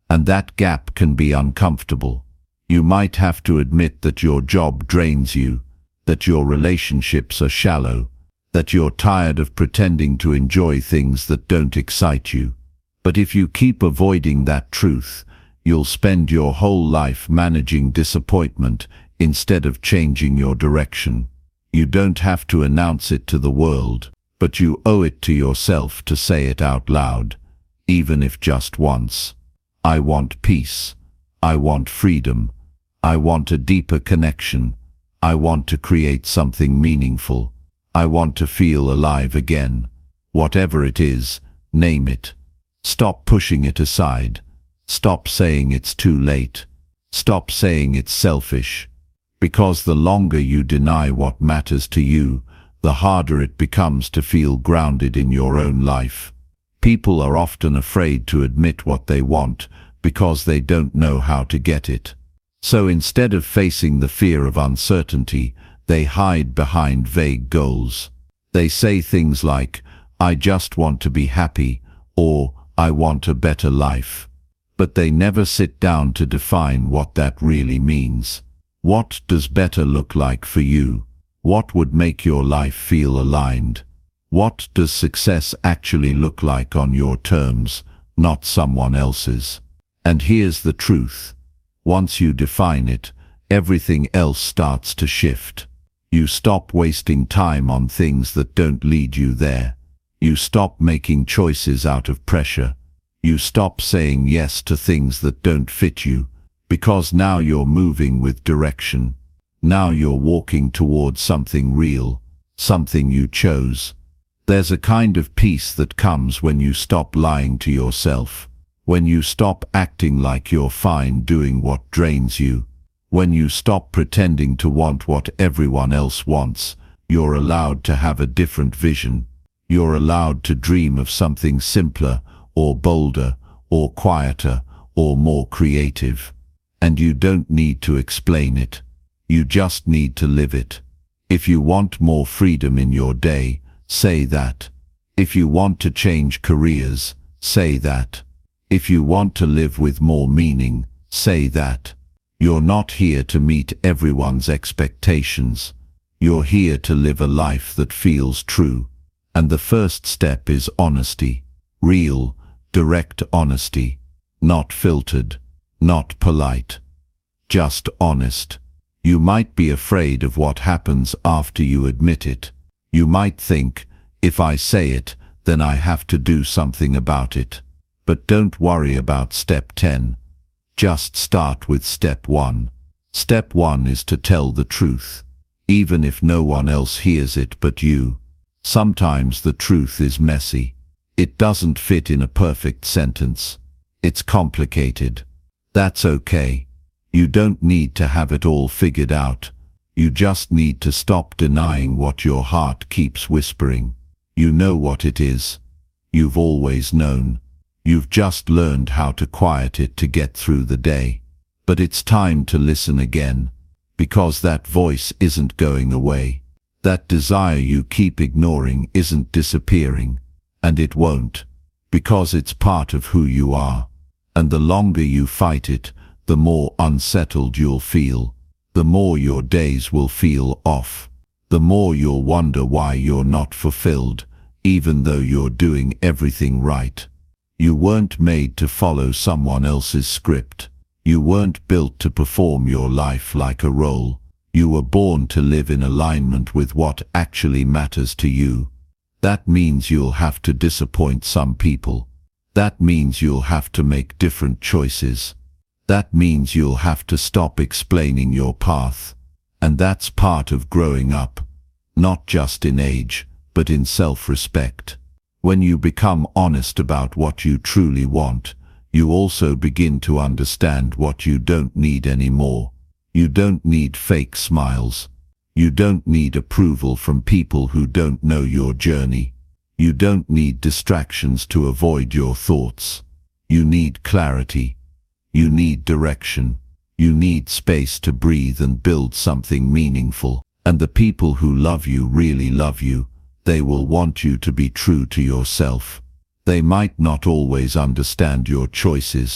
And that gap can be uncomfortable. You might have to admit that your job drains you, that your relationships are shallow, that you're tired of pretending to enjoy things that don't excite you. But if you keep avoiding that truth, you'll spend your whole life managing disappointment instead of changing your direction. You don't have to announce it to the world, but you owe it to yourself to say it out loud, even if just once. I want peace. I want freedom. I want a deeper connection. I want to create something meaningful. I want to feel alive again. Whatever it is, name it. Stop pushing it aside. Stop saying it's too late. Stop saying it's selfish. Because the longer you deny what matters to you, the harder it becomes to feel grounded in your own life. People are often afraid to admit what they want because they don't know how to get it. So instead of facing the fear of uncertainty, they hide behind vague goals. They say things like, "I just want to be happy," or "I want a better life." But they never sit down to define what that really means. What does better look like for you? What would make your life feel aligned? What does success actually look like on your terms, not someone else's? And here's the truth. Once you define it, everything else starts to shift. You stop wasting time on things that don't lead you there. You stop making choices out of pressure. You stop saying yes to things that don't fit you, because now you're moving with direction. Now you're walking towards something real, something you chose. There's a kind of peace that comes when you stop lying to yourself, when you stop acting like you're fine doing what drains you, when you stop pretending to want what everyone else wants. You're allowed to have a different vision. You're allowed to dream of something simpler, or bolder, or quieter, or more creative. And you don't need to explain it. You just need to live it. If you want more freedom in your day, say that. If you want to change careers, say that. If you want to live with more meaning, say that. You're not here to meet everyone's expectations. You're here to live a life that feels true. And the first step is honesty. Real, direct honesty. Not filtered, not polite. Just honest. You might be afraid of what happens after you admit it. You might think, if I say it, then I have to do something about it. But don't worry about step 10. Just start with step 1. Step 1 is to tell the truth, even if no one else hears it but you. Sometimes the truth is messy. It doesn't fit in a perfect sentence. It's complicated. That's okay. You don't need to have it all figured out. You just need to stop denying what your heart keeps whispering. You know what it is. You've always known. You've just learned how to quiet it to get through the day. But it's time to listen again, because that voice isn't going away. That desire you keep ignoring isn't disappearing, and it won't, because it's part of who you are. And the longer you fight it, the more unsettled you'll feel. The more your days will feel off. The more you'll wonder why you're not fulfilled, even though you're doing everything right. You weren't made to follow someone else's script. You weren't built to perform your life like a role. You were born to live in alignment with what actually matters to you. That means you'll have to disappoint some people. That means you'll have to make different choices. That means you'll have to stop explaining your path. And that's part of growing up, not just in age, but in self-respect. When you become honest about what you truly want, you also begin to understand what you don't need anymore. You don't need fake smiles. You don't need approval from people who don't know your journey. You don't need distractions to avoid your thoughts. You need clarity. You need direction. You need space to breathe and build something meaningful. And the people who love you really love you. They will want you to be true to yourself. They might not always understand your choices,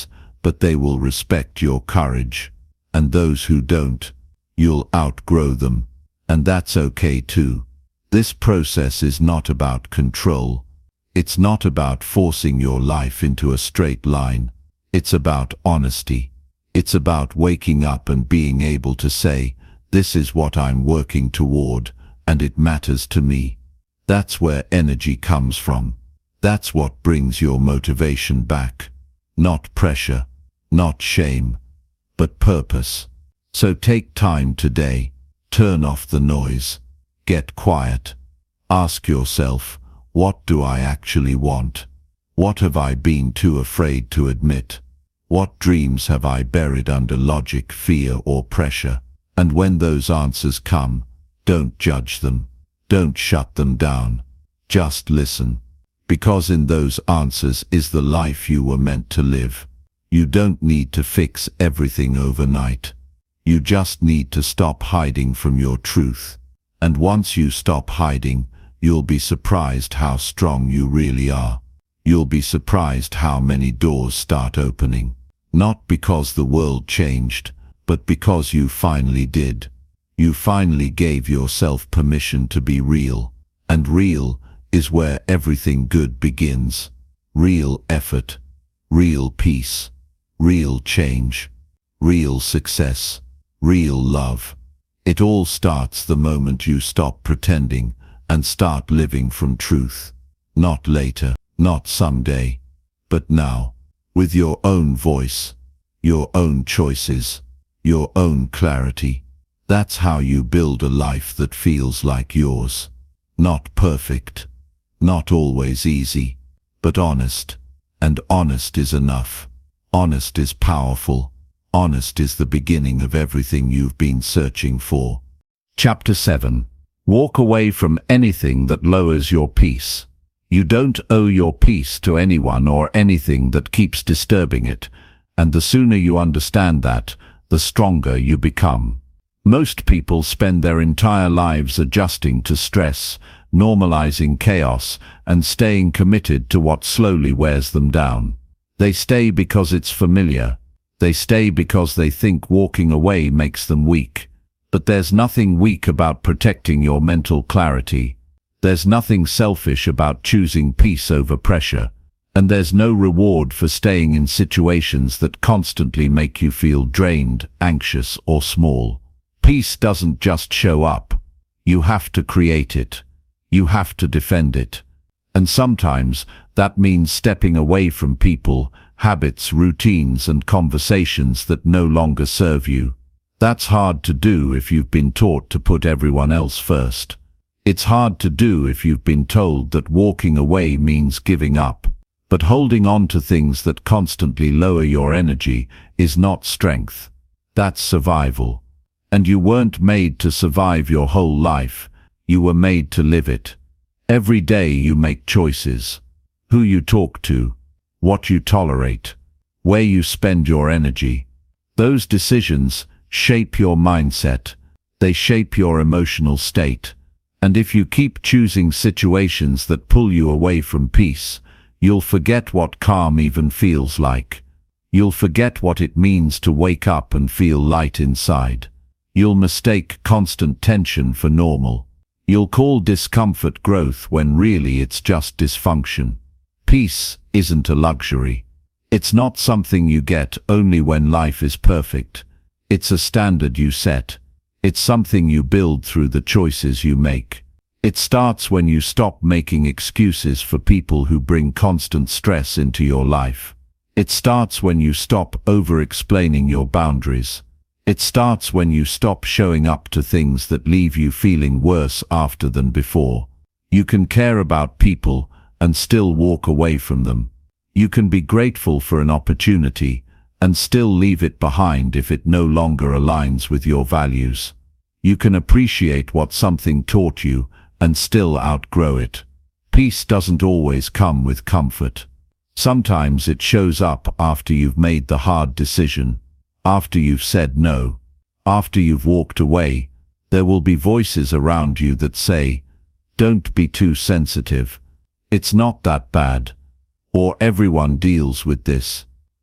but they will respect your courage. And those who don't, you'll outgrow them. And that's okay too. This process is not about control. It's not about forcing your life into a straight line. It's about honesty. It's about waking up and being able to say, this is what I'm working toward, and it matters to me. That's where energy comes from. That's what brings your motivation back. Not pressure, not shame, but purpose. So take time today. Turn off the noise. Get quiet. Ask yourself, what do I actually want? What have I been too afraid to admit? What dreams have I buried under logic, fear, or pressure? And when those answers come, don't judge them. Don't shut them down. Just listen. Because in those answers is the life you were meant to live. You don't need to fix everything overnight. You just need to stop hiding from your truth. And once you stop hiding, you'll be surprised how strong you really are. You'll be surprised how many doors start opening. Not because the world changed, but because you finally did. You finally gave yourself permission to be real. And real is where everything good begins. Real effort, real peace, real change, real success, real love. It all starts the moment you stop pretending and start living from truth. Not later, not someday, but now, with your own voice, your own choices, your own clarity. That's how you build a life that feels like yours. Not perfect, not always easy, but honest. And honest is enough. Honest is powerful. Honest is the beginning of everything you've been searching for. Chapter 7. Walk away from anything that lowers your peace. You don't owe your peace to anyone or anything that keeps disturbing it, and the sooner you understand that, the stronger you become. Most people spend their entire lives adjusting to stress, normalizing chaos, and staying committed to what slowly wears them down. They stay because it's familiar. They stay because they think walking away makes them weak. But there's nothing weak about protecting your mental clarity. There's nothing selfish about choosing peace over pressure. And there's no reward for staying in situations that constantly make you feel drained, anxious, or small. Peace doesn't just show up. You have to create it. You have to defend it. And sometimes that means stepping away from people, habits, routines, and conversations that no longer serve you. That's hard to do if you've been taught to put everyone else first. It's hard to do if you've been told that walking away means giving up. But holding on to things that constantly lower your energy is not strength. That's survival. And you weren't made to survive your whole life. You were made to live it. Every day you make choices. Who you talk to, what you tolerate, where you spend your energy. Those decisions shape your mindset. They shape your emotional state. And if you keep choosing situations that pull you away from peace, you'll forget what calm even feels like. You'll forget what it means to wake up and feel light inside. You'll mistake constant tension for normal. You'll call discomfort growth when really it's just dysfunction. Peace isn't a luxury. It's not something you get only when life is perfect. It's a standard you set. It's something you build through the choices you make. It starts when you stop making excuses for people who bring constant stress into your life. It starts when you stop over-explaining your boundaries. It starts when you stop showing up to things that leave you feeling worse after than before. You can care about people and still walk away from them. You can be grateful for an opportunity and still leave it behind if it no longer aligns with your values. You can appreciate what something taught you and still outgrow it. Peace doesn't always come with comfort. Sometimes it shows up after you've made the hard decision, after you've said no, after you've walked away. There will be voices around you that say, "Don't be too sensitive. It's not that bad." Or "Everyone deals with this."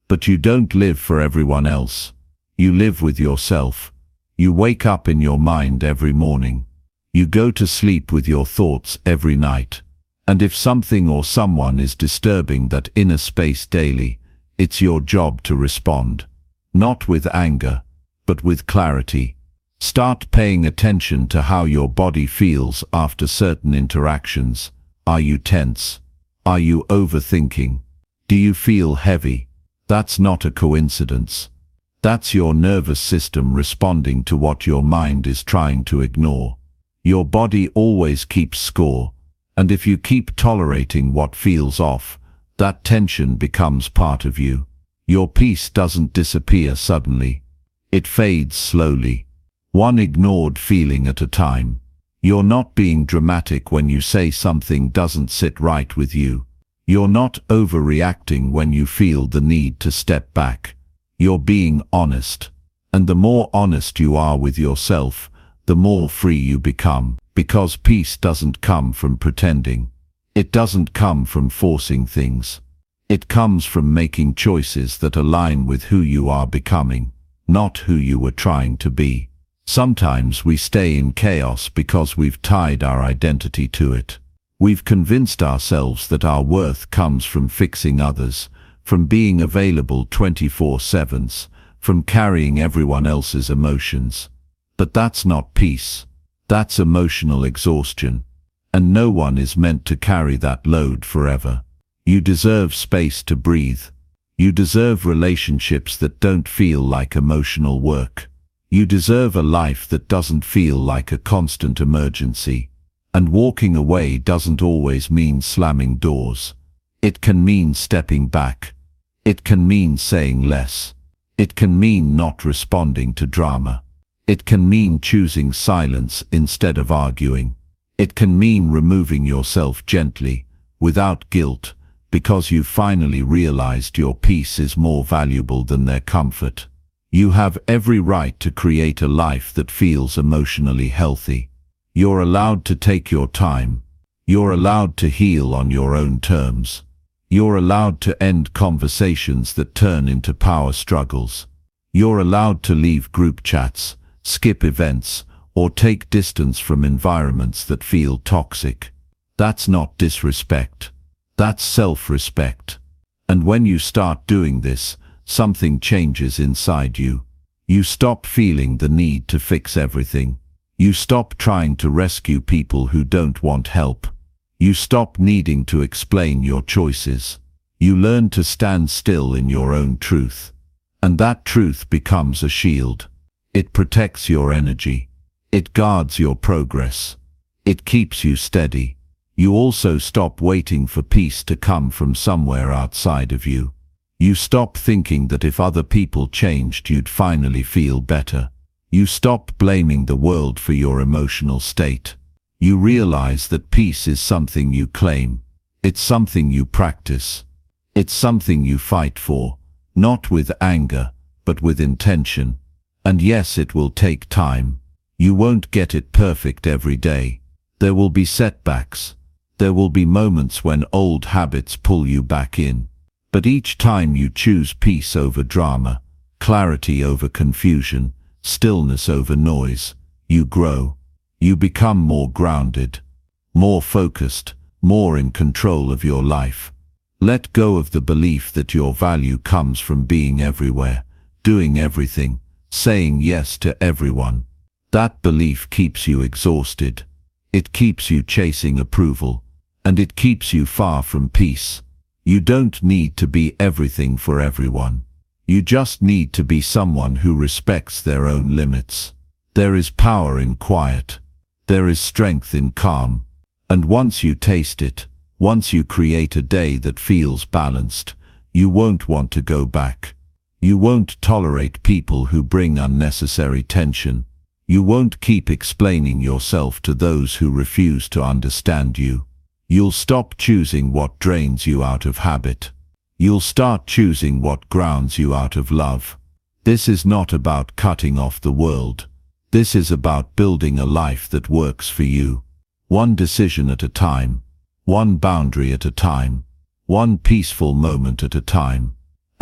But you don't live for everyone else. You live with yourself. You wake up in your mind every morning. You go to sleep with your thoughts every night. And if something or someone is disturbing that inner space daily, it's your job to respond. Not with anger, but with clarity. Start paying attention to how your body feels after certain interactions. Are you tense? Are you overthinking? Do you feel heavy? That's not a coincidence. That's your nervous system responding to what your mind is trying to ignore. Your body always keeps score, and if you keep tolerating what feels off, that tension becomes part of you. Your peace doesn't disappear suddenly. It fades slowly, one ignored feeling at a time. You're not being dramatic when you say something doesn't sit right with you. You're not overreacting when you feel the need to step back. You're being honest. And the more honest you are with yourself, the more free you become, because peace doesn't come from pretending. It doesn't come from forcing things. It comes from making choices that align with who you are becoming, not who you were trying to be. Sometimes we stay in chaos because we've tied our identity to it. We've convinced ourselves that our worth comes from fixing others, from being available 24/7, from carrying everyone else's emotions. But that's not peace. That's emotional exhaustion. And no one is meant to carry that load forever. You deserve space to breathe. You deserve relationships that don't feel like emotional work. You deserve a life that doesn't feel like a constant emergency. And walking away doesn't always mean slamming doors. It can mean stepping back. It can mean saying less. It can mean not responding to drama. It can mean choosing silence instead of arguing. It can mean removing yourself gently, without guilt, because you finally realized your peace is more valuable than their comfort. You have every right to create a life that feels emotionally healthy. You're allowed to take your time. You're allowed to heal on your own terms. You're allowed to end conversations that turn into power struggles. You're allowed to leave group chats, skip events, or take distance from environments that feel toxic. That's not disrespect. That's self-respect. And when you start doing this, something changes inside you. You stop feeling the need to fix everything. You stop trying to rescue people who don't want help. You stop needing to explain your choices. You learn to stand still in your own truth. And that truth becomes a shield. It protects your energy. It guards your progress. It keeps you steady. You also stop waiting for peace to come from somewhere outside of you. You stop thinking that if other people changed, you'd finally feel better. You stop blaming the world for your emotional state. You realize that peace is something you claim. It's something you practice. It's something you fight for, not with anger, but with intention. And yes, it will take time. You won't get it perfect every day. There will be setbacks. There will be moments when old habits pull you back in. But each time you choose peace over drama, clarity over confusion, stillness over noise, you grow. You become more grounded, more focused, more in control of your life. Let go of the belief that your value comes from being everywhere, doing everything, saying yes to everyone. That belief keeps you exhausted. It keeps you chasing approval, and it keeps you far from peace. You don't need to be everything for everyone. You just need to be someone who respects their own limits. There is power in quiet. There is strength in calm. And once you taste it, once you create a day that feels balanced, you won't want to go back. You won't tolerate people who bring unnecessary tension. You won't keep explaining yourself to those who refuse to understand you. You'll stop choosing what drains you out of habit. You'll start choosing what grounds you out of love. This is not about cutting off the world. This is about building a life that works for you. One decision at a time. One boundary at a time. One peaceful moment at a time.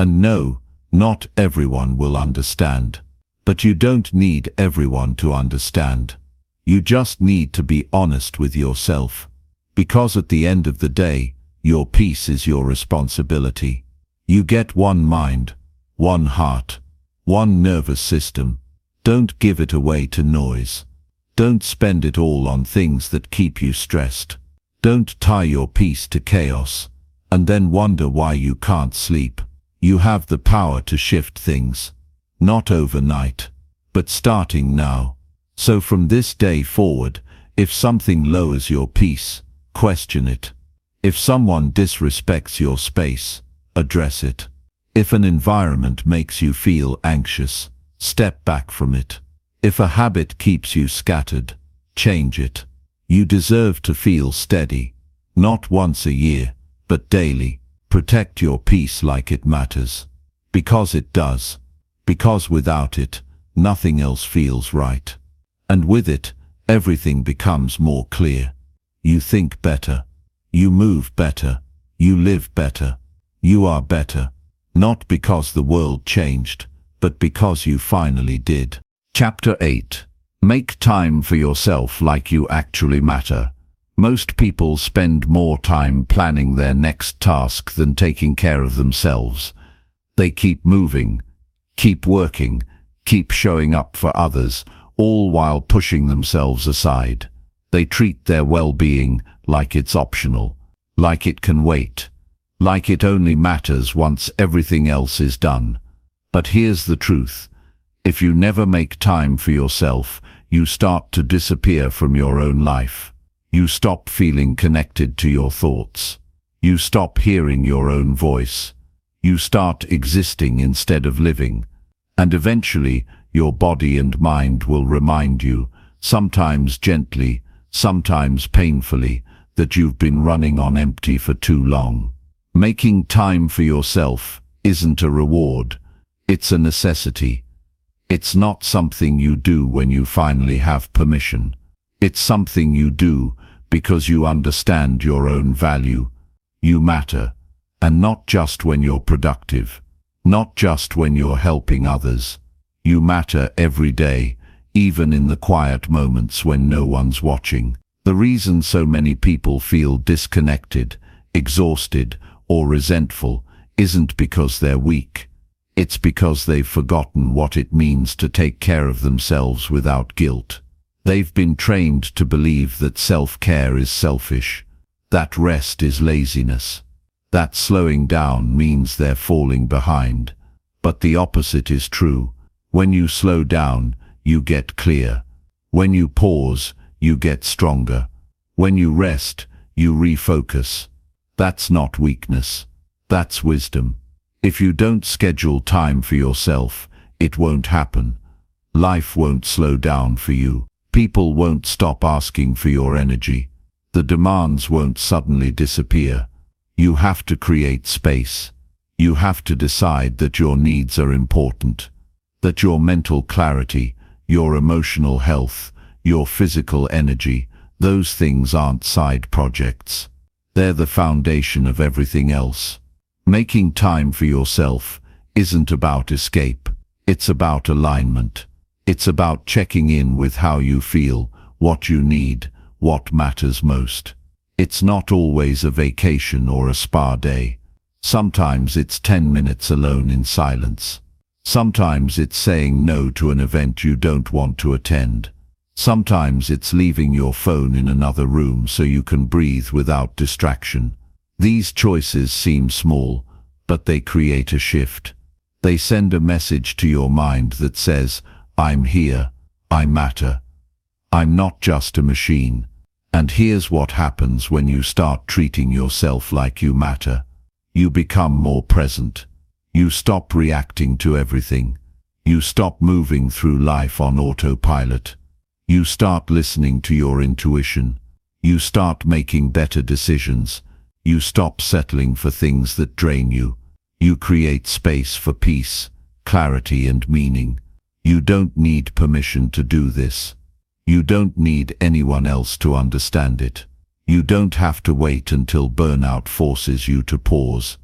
And no, not everyone will understand. But you don't need everyone to understand. You just need to be honest with yourself. Because at the end of the day, your peace is your responsibility. You get one mind, one heart, one nervous system. Don't give it away to noise. Don't spend it all on things that keep you stressed. Don't tie your peace to chaos, and then wonder why you can't sleep. You have the power to shift things. Not overnight, but starting now. So from this day forward, if something lowers your peace, question it. If someone disrespects your space, address it. If an environment makes you feel anxious, step back from it. If a habit keeps you scattered, change it. You deserve to feel steady, not once a year, but daily. Protect your peace like it matters. Because it does. Because without it, nothing else feels right. And with it, everything becomes more clear. You think better. You move better. You live better. You are better. Not because the world changed, but because you finally did. Chapter 8. Make time for yourself like you actually matter. Most people spend more time planning their next task than taking care of themselves. They keep moving, keep working, keep showing up for others, all while pushing themselves aside. They treat their well-being like it's optional, like it can wait, like it only matters once everything else is done. But here's the truth. If you never make time for yourself, you start to disappear from your own life. You stop feeling connected to your thoughts. You stop hearing your own voice. You start existing instead of living. And eventually, your body and mind will remind you, sometimes gently, sometimes painfully, that you've been running on empty for too long. Making time for yourself isn't a reward. It's a necessity. It's not something you do when you finally have permission. It's something you do because you understand your own value. You matter, and not just when you're productive, not just when you're helping others. You matter every day, even in the quiet moments when no one's watching. The reason so many people feel disconnected, exhausted, or resentful isn't because they're weak. It's because they've forgotten what it means to take care of themselves without guilt. They've been trained to believe that self-care is selfish, that rest is laziness, that slowing down means they're falling behind. But the opposite is true. When you slow down, you get clear. When you pause, you get stronger. When you rest, you refocus. That's not weakness. That's wisdom. If you don't schedule time for yourself, it won't happen. Life won't slow down for you. People won't stop asking for your energy. The demands won't suddenly disappear. You have to create space. You have to decide that your needs are important, that your mental clarity, your emotional health, your physical energy, those things aren't side projects. They're the foundation of everything else. Making time for yourself isn't about escape. It's about alignment. It's about checking in with how you feel, what you need, what matters most. It's not always a vacation or a spa day. Sometimes it's 10 minutes alone in silence. Sometimes it's saying no to an event you don't want to attend. Sometimes it's leaving your phone in another room so you can breathe without distraction. These choices seem small, but they create a shift. They send a message to your mind that says, I'm here, I matter. I'm not just a machine. And here's what happens when you start treating yourself like you matter. You become more present. You stop reacting to everything. You stop moving through life on autopilot. You start listening to your intuition. You start making better decisions. You stop settling for things that drain you. You create space for peace, clarity, and meaning. You don't need permission to do this. You don't need anyone else to understand it. You don't have to wait until burnout forces you to pause.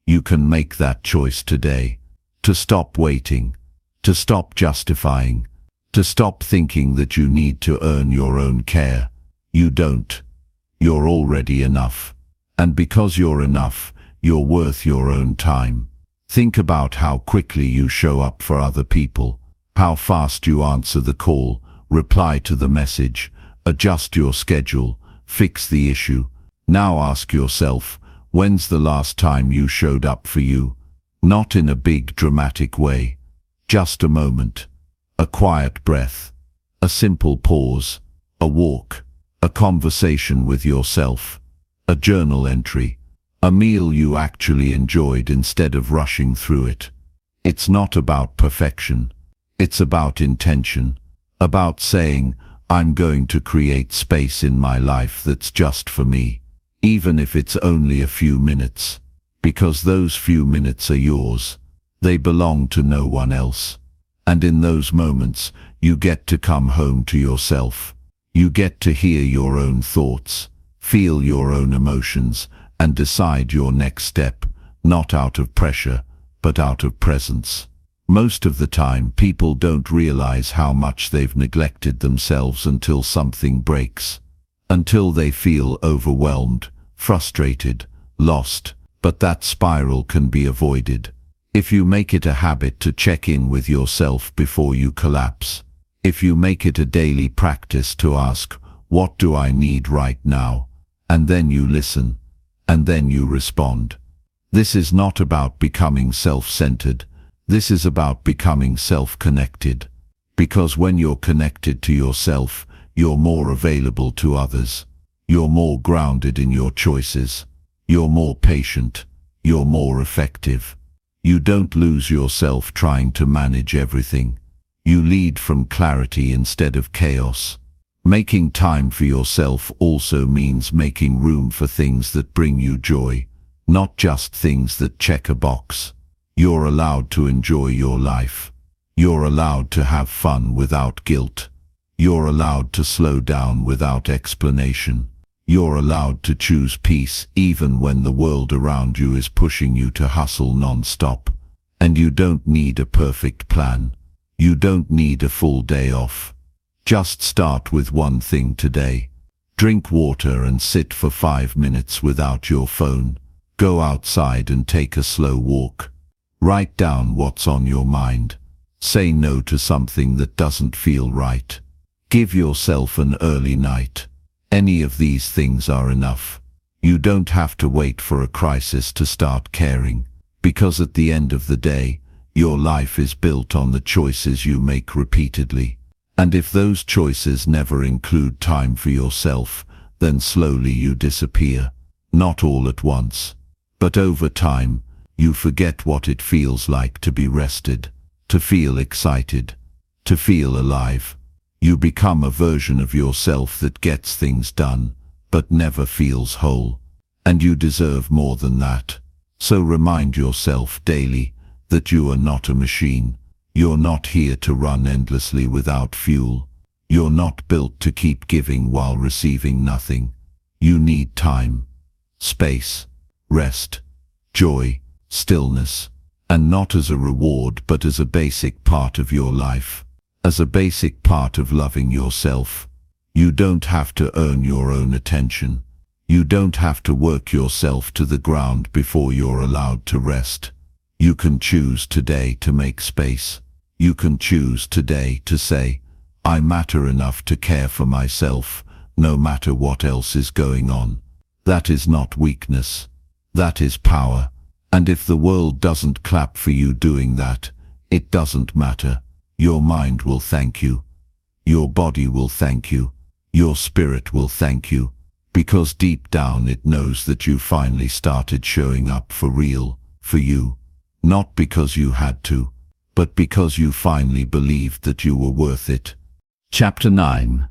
You can make that choice today. To stop waiting, to stop justifying, to stop thinking that you need to earn your own care. You don't. You're already enough. And because you're enough, you're worth your own time. Think about how quickly you show up for other people, how fast you answer the call, reply to the message, adjust your schedule, fix the issue. Now ask yourself, when's the last time you showed up for you? Not in a big dramatic way. Just a moment. A quiet breath. A simple pause. A walk. A conversation with yourself. A journal entry. A meal you actually enjoyed instead of rushing through it. It's not about perfection. It's about intention. About saying, I'm going to create space in my life that's just for me. Even if it's only a few minutes. Because those few minutes are yours. They belong to no one else. And in those moments, you get to come home to yourself. You get to hear your own thoughts, feel your own emotions, and decide your next step, not out of pressure, but out of presence. Most of the time, people don't realize how much they've neglected themselves until something breaks. Until they feel overwhelmed, frustrated, lost. But that spiral can be avoided. If you make it a habit to check in with yourself before you collapse. If you make it a daily practice to ask, what do I need right now? And then you listen. And then you respond. This is not about becoming self-centered. This is about becoming self-connected. Because when you're connected to yourself, you're more available to others. You're more grounded in your choices. You're more patient. You're more effective. You don't lose yourself trying to manage everything. You lead from clarity instead of chaos. Making time for yourself also means making room for things that bring you joy, not just things that check a box. You're allowed to enjoy your life. You're allowed to have fun without guilt. You're allowed to slow down without explanation. You're allowed to choose peace even when the world around you is pushing you to hustle non-stop. And you don't need a perfect plan. You don't need a full day off. Just start with one thing today. Drink water and sit for 5 minutes without your phone. Go outside and take a slow walk. Write down what's on your mind. Say no to something that doesn't feel right. Give yourself an early night. Any of these things are enough. You don't have to wait for a crisis to start caring, because at the end of the day, your life is built on the choices you make repeatedly. And if those choices never include time for yourself, then slowly you disappear. Not all at once, but over time, you forget what it feels like to be rested, to feel excited, to feel alive. You become a version of yourself that gets things done, but never feels whole. And you deserve more than that. So remind yourself daily that you are not a machine. You're not here to run endlessly without fuel. You're not built to keep giving while receiving nothing. You need time, space, rest, joy, stillness, and not as a reward but as a basic part of your life. As a basic part of loving yourself. You don't have to earn your own attention. You don't have to work yourself to the ground before you're allowed to rest. You can choose today to make space. You can choose today to say, I matter enough to care for myself, no matter what else is going on. That is not weakness. That is power. And if the world doesn't clap for you doing that, it doesn't matter. Your mind will thank you. Your body will thank you. Your spirit will thank you. Because deep down it knows that you finally started showing up for real, for you. Not because you had to, but because you finally believed that you were worth it. Chapter 9.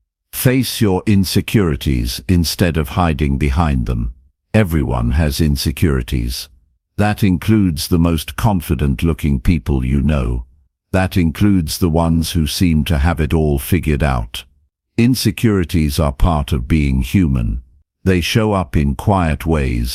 Face your insecurities instead of hiding behind them. Everyone has insecurities. That includes the most confident-looking people you know. That includes the ones who seem to have it all figured out. Insecurities are part of being human. They show up in quiet ways,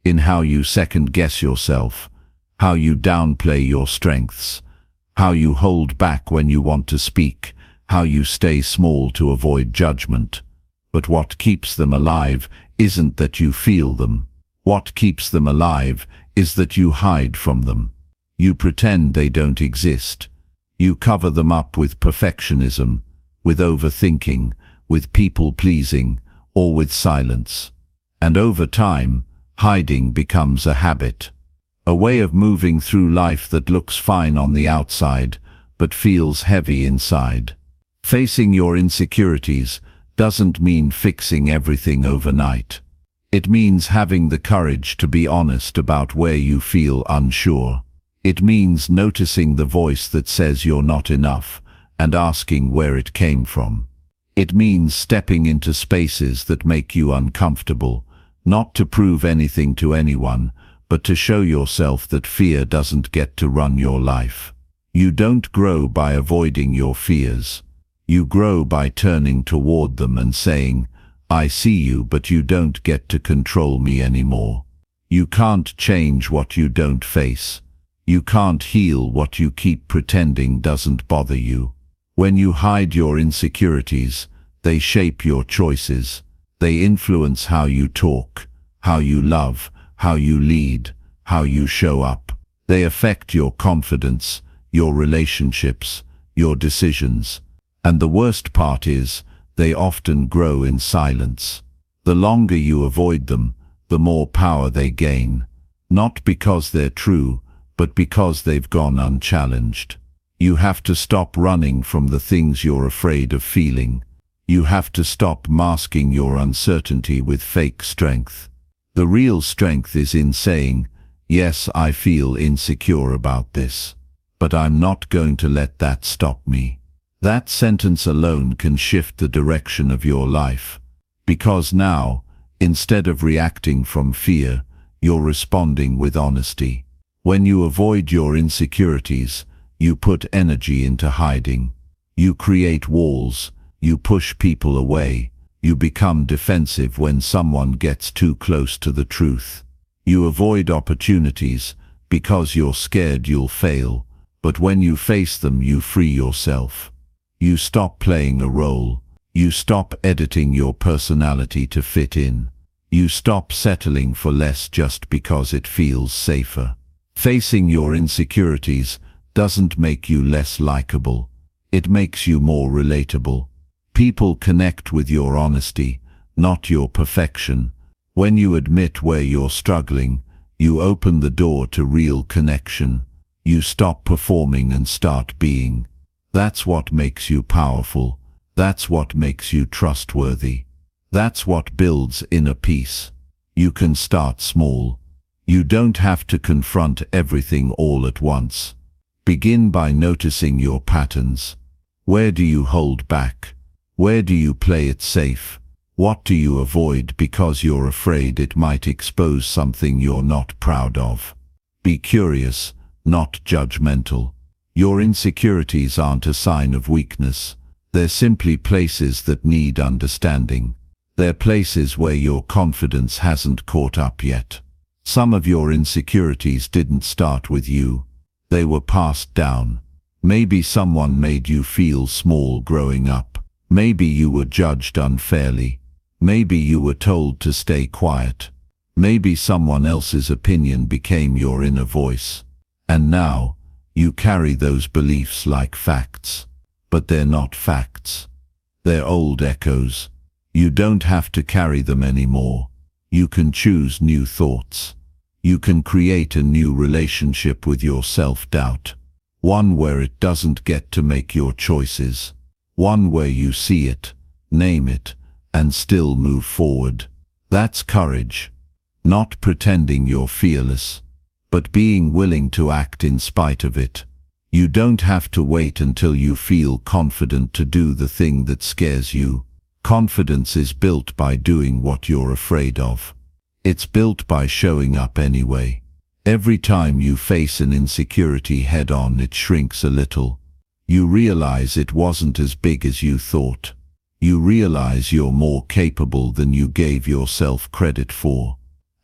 in how you second-guess yourself, how you downplay your strengths, how you hold back when you want to speak, how you stay small to avoid judgment. But what keeps them alive isn't that you feel them. What keeps them alive is that you hide from them. You pretend they don't exist. You cover them up with perfectionism, with overthinking, with people-pleasing, or with silence. And over time, hiding becomes a habit, a way of moving through life that looks fine on the outside, but feels heavy inside. Facing your insecurities doesn't mean fixing everything overnight. It means having the courage to be honest about where you feel unsure. It means noticing the voice that says you're not enough and asking where it came from. It means stepping into spaces that make you uncomfortable, not to prove anything to anyone, but to show yourself that fear doesn't get to run your life. You don't grow by avoiding your fears. You grow by turning toward them and saying, "I see you, but you don't get to control me anymore." You can't change what you don't face. You can't heal what you keep pretending doesn't bother you. When you hide your insecurities, they shape your choices. They influence how you talk, how you love, how you lead, how you show up. They affect your confidence, your relationships, your decisions. And the worst part is, they often grow in silence. The longer you avoid them, the more power they gain. Not because they're true, but because they've gone unchallenged. You have to stop running from the things you're afraid of feeling. You have to stop masking your uncertainty with fake strength. The real strength is in saying, "Yes, I feel insecure about this, but I'm not going to let that stop me." That sentence alone can shift the direction of your life, because now, instead of reacting from fear, you're responding with honesty. When you avoid your insecurities, you put energy into hiding. You create walls, you push people away, you become defensive when someone gets too close to the truth. You avoid opportunities because you're scared you'll fail, but when you face them, you free yourself. You stop playing a role. You stop editing your personality to fit in. You stop settling for less just because it feels safer. Facing your insecurities doesn't make you less likable. It makes you more relatable. People connect with your honesty, not your perfection. When you admit where you're struggling, you open the door to real connection. You stop performing and start being. That's what makes you powerful. That's what makes you trustworthy. That's what builds inner peace. You can start small. You don't have to confront everything all at once. Begin by noticing your patterns. Where do you hold back? Where do you play it safe? What do you avoid because you're afraid it might expose something you're not proud of? Be curious, not judgmental. Your insecurities aren't a sign of weakness. They're simply places that need understanding. They're places where your confidence hasn't caught up yet. Some of your insecurities didn't start with you. They were passed down. Maybe someone made you feel small growing up. Maybe you were judged unfairly. Maybe you were told to stay quiet. Maybe someone else's opinion became your inner voice. And now, you carry those beliefs like facts. But they're not facts. They're old echoes. You don't have to carry them anymore. You can choose new thoughts. You can create a new relationship with your self-doubt. One where it doesn't get to make your choices. One where you see it, name it, and still move forward. That's courage. Not pretending you're fearless, but being willing to act in spite of it. You don't have to wait until you feel confident to do the thing that scares you. Confidence is built by doing what you're afraid of. It's built by showing up anyway. Every time you face an insecurity head-on, it shrinks a little. You realize it wasn't as big as you thought. You realize you're more capable than you gave yourself credit for.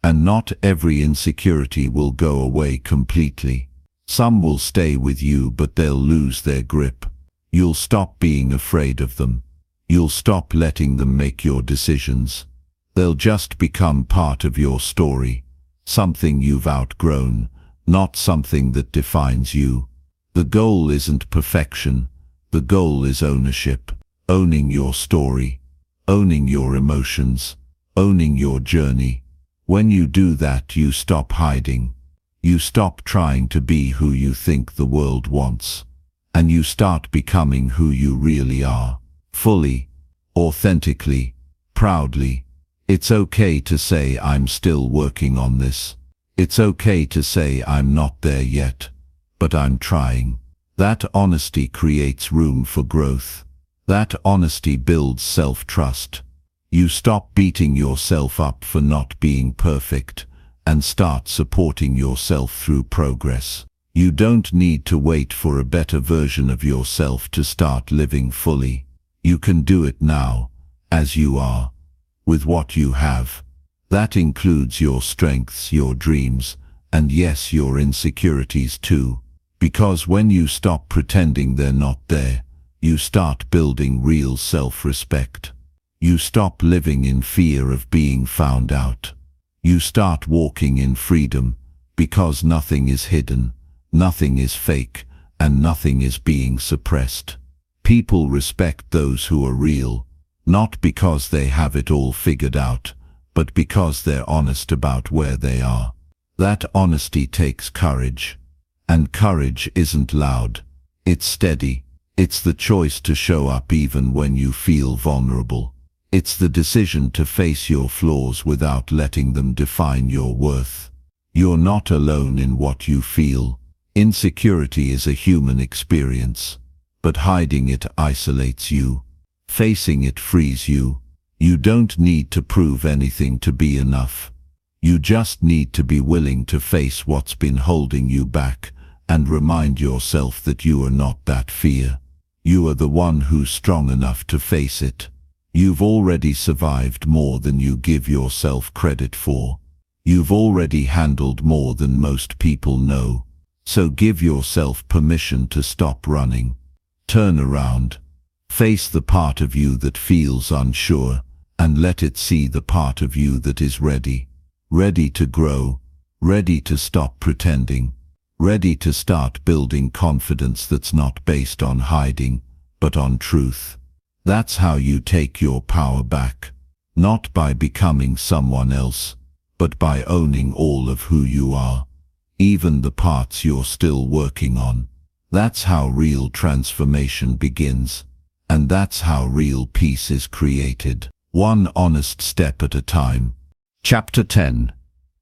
And not every insecurity will go away completely. Some will stay with you, but they'll lose their grip. You'll stop being afraid of them. You'll stop letting them make your decisions. They'll just become part of your story, something you've outgrown, not something that defines you. The goal isn't perfection. The goal is ownership. Owning your story, owning your emotions, owning your journey. When you do that, you stop hiding. You stop trying to be who you think the world wants. And you start becoming who you really are. Fully, authentically, proudly. It's okay to say, I'm still working on this. It's okay to say, I'm not there yet, but I'm trying. That honesty creates room for growth. That honesty builds self-trust. You stop beating yourself up for not being perfect and start supporting yourself through progress. You don't need to wait for a better version of yourself to start living fully. You can do it now, as you are, with what you have. That includes your strengths, your dreams, and yes, your insecurities too. Because when you stop pretending they're not there, you start building real self-respect. You stop living in fear of being found out. You start walking in freedom, because nothing is hidden, nothing is fake, and nothing is being suppressed. People respect those who are real, not because they have it all figured out, but because they're honest about where they are. That honesty takes courage. And courage isn't loud. It's steady. It's the choice to show up even when you feel vulnerable. It's the decision to face your flaws without letting them define your worth. You're not alone in what you feel. Insecurity is a human experience, but hiding it isolates you. Facing it frees you. You don't need to prove anything to be enough. You just need to be willing to face what's been holding you back and remind yourself that you are not that fear. You are the one who's strong enough to face it. You've already survived more than you give yourself credit for. You've already handled more than most people know. So give yourself permission to stop running. Turn around. Face the part of you that feels unsure, and let it see the part of you that is ready. Ready to grow. Ready to stop pretending. Ready to start building confidence that's not based on hiding, but on truth. That's how you take your power back. Not by becoming someone else, but by owning all of who you are, even the parts you're still working on. That's how real transformation begins, and that's how real peace is created, one honest step at a time. Chapter 10.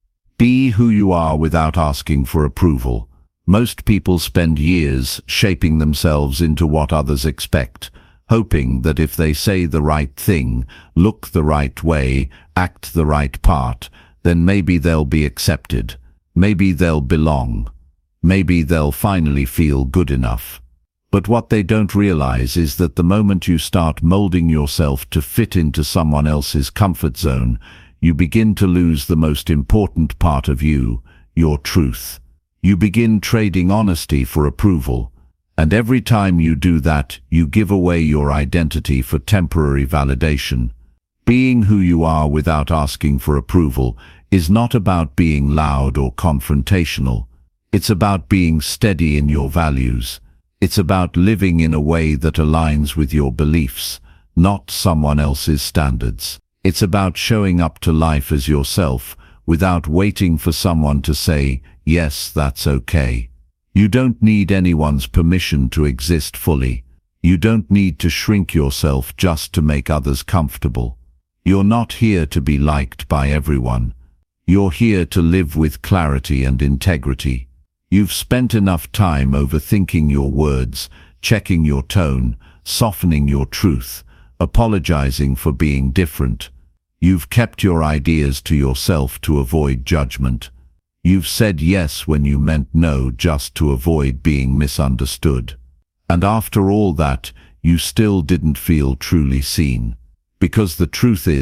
Be who you are without asking for approval. Most people spend years shaping themselves into what others expect, hoping that if they say the right thing, look the right way, act the right part, then maybe they'll be accepted. Maybe they'll belong. Maybe they'll finally feel good enough. But what they don't realize is that the moment you start molding yourself to fit into someone else's comfort zone, you begin to lose the most important part of you, your truth. You begin trading honesty for approval, and every time you do that, you give away your identity for temporary validation. Being who you are without asking for approval is not about being loud or confrontational. It's about being steady in your values. It's about living in a way that aligns with your beliefs, not someone else's standards. It's about showing up to life as yourself, without waiting for someone to say, yes, that's okay. You don't need anyone's permission to exist fully. You don't need to shrink yourself just to make others comfortable. You're not here to be liked by everyone. You're here to live with clarity and integrity. You've spent enough time overthinking your words, checking your tone, softening your truth, apologizing for being different. You've kept your ideas to yourself to avoid judgment. You've said yes when you meant no just to avoid being misunderstood. And after all that, you still didn't feel truly seen. Because the truth is,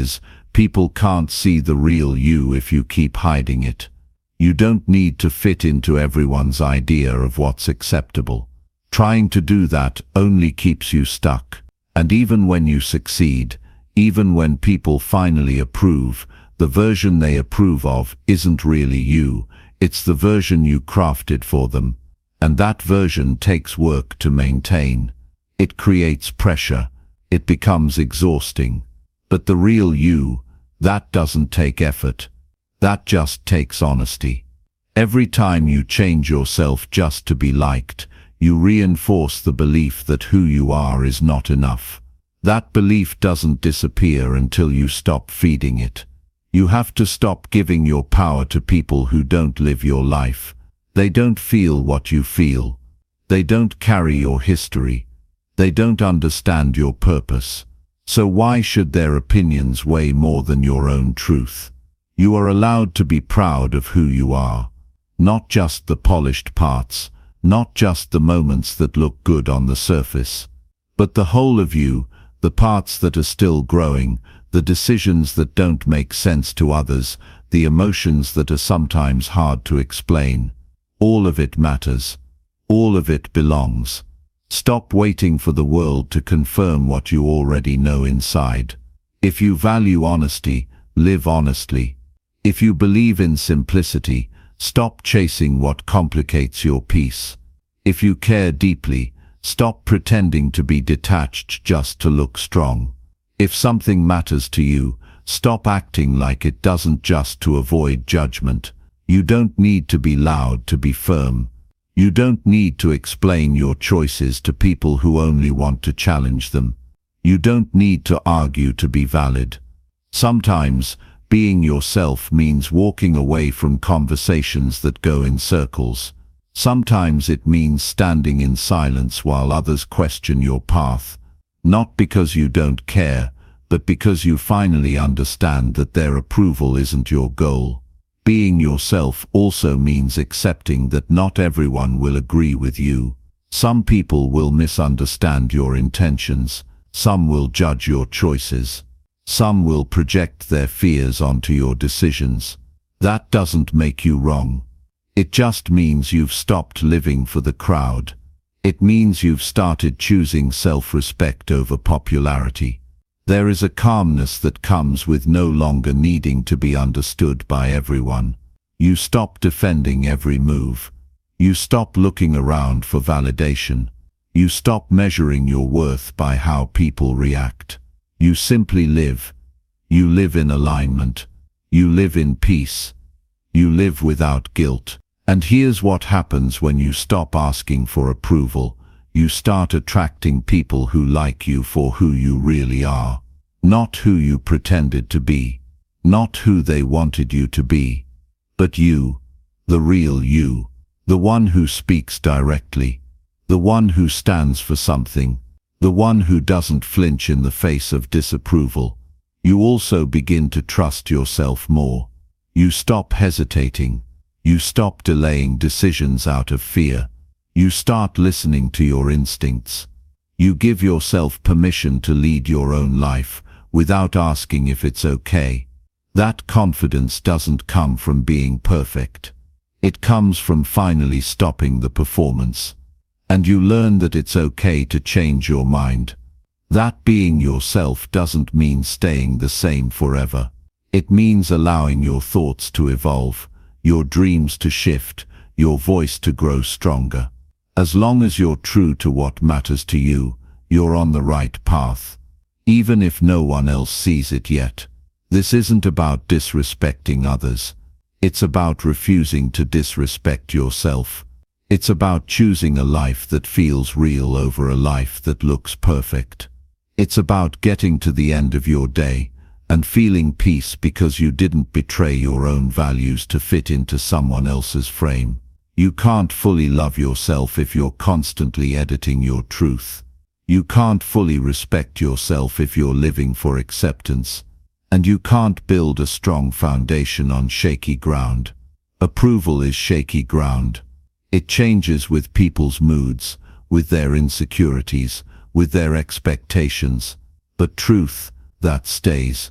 People can't see the real you if you keep hiding it. You don't need to fit into everyone's idea of what's acceptable. Trying to do that only keeps you stuck. And even when you succeed, even when people finally approve, the version they approve of isn't really you. It's the version you crafted for them. And that version takes work to maintain. It creates pressure. It becomes exhausting. But the real you, that doesn't take effort. That just takes honesty. Every time you change yourself just to be liked, you reinforce the belief that who you are is not enough. That belief doesn't disappear until you stop feeding it. You have to stop giving your power to people who don't live your life. They don't feel what you feel. They don't carry your history. They don't understand your purpose. So why should their opinions weigh more than your own truth? You are allowed to be proud of who you are. Not just the polished parts, not just the moments that look good on the surface, but the whole of you, the parts that are still growing, the decisions that don't make sense to others, the emotions that are sometimes hard to explain. All of it matters. All of it belongs. Stop waiting for the world to confirm what you already know inside. If you value honesty, live honestly. If you believe in simplicity, stop chasing what complicates your peace. If you care deeply, stop pretending to be detached just to look strong. If something matters to you, stop acting like it doesn't just to avoid judgment. You don't need to be loud to be firm. You don't need to explain your choices to people who only want to challenge them. You don't need to argue to be valid. Sometimes, being yourself means walking away from conversations that go in circles. Sometimes it means standing in silence while others question your path. Not because you don't care, but because you finally understand that their approval isn't your goal. Being yourself also means accepting that not everyone will agree with you. Some people will misunderstand your intentions. Some will judge your choices. Some will project their fears onto your decisions. That doesn't make you wrong. It just means you've stopped living for the crowd. It means you've started choosing self-respect over popularity. There is a calmness that comes with no longer needing to be understood by everyone. You stop defending every move. You stop looking around for validation. You stop measuring your worth by how people react. You simply live. You live in alignment. You live in peace. You live without guilt. And here's what happens when you stop asking for approval. You start attracting people who like you for who you really are. Not who you pretended to be. Not who they wanted you to be. But you, the real you. The one who speaks directly. The one who stands for something. The one who doesn't flinch in the face of disapproval. You also begin to trust yourself more. You stop hesitating. You stop delaying decisions out of fear. You start listening to your instincts. You give yourself permission to lead your own life without asking if it's okay. That confidence doesn't come from being perfect. It comes from finally stopping the performance. And you learn that it's okay to change your mind. That being yourself doesn't mean staying the same forever. It means allowing your thoughts to evolve, your dreams to shift, your voice to grow stronger. As long as you're true to what matters to you, you're on the right path. Even if no one else sees it yet. This isn't about disrespecting others. It's about refusing to disrespect yourself. It's about choosing a life that feels real over a life that looks perfect. It's about getting to the end of your day and feeling peace because you didn't betray your own values to fit into someone else's frame. You can't fully love yourself if you're constantly editing your truth. You can't fully respect yourself if you're living for acceptance. And you can't build a strong foundation on shaky ground. Approval is shaky ground. It changes with people's moods, with their insecurities, with their expectations. But truth, that stays.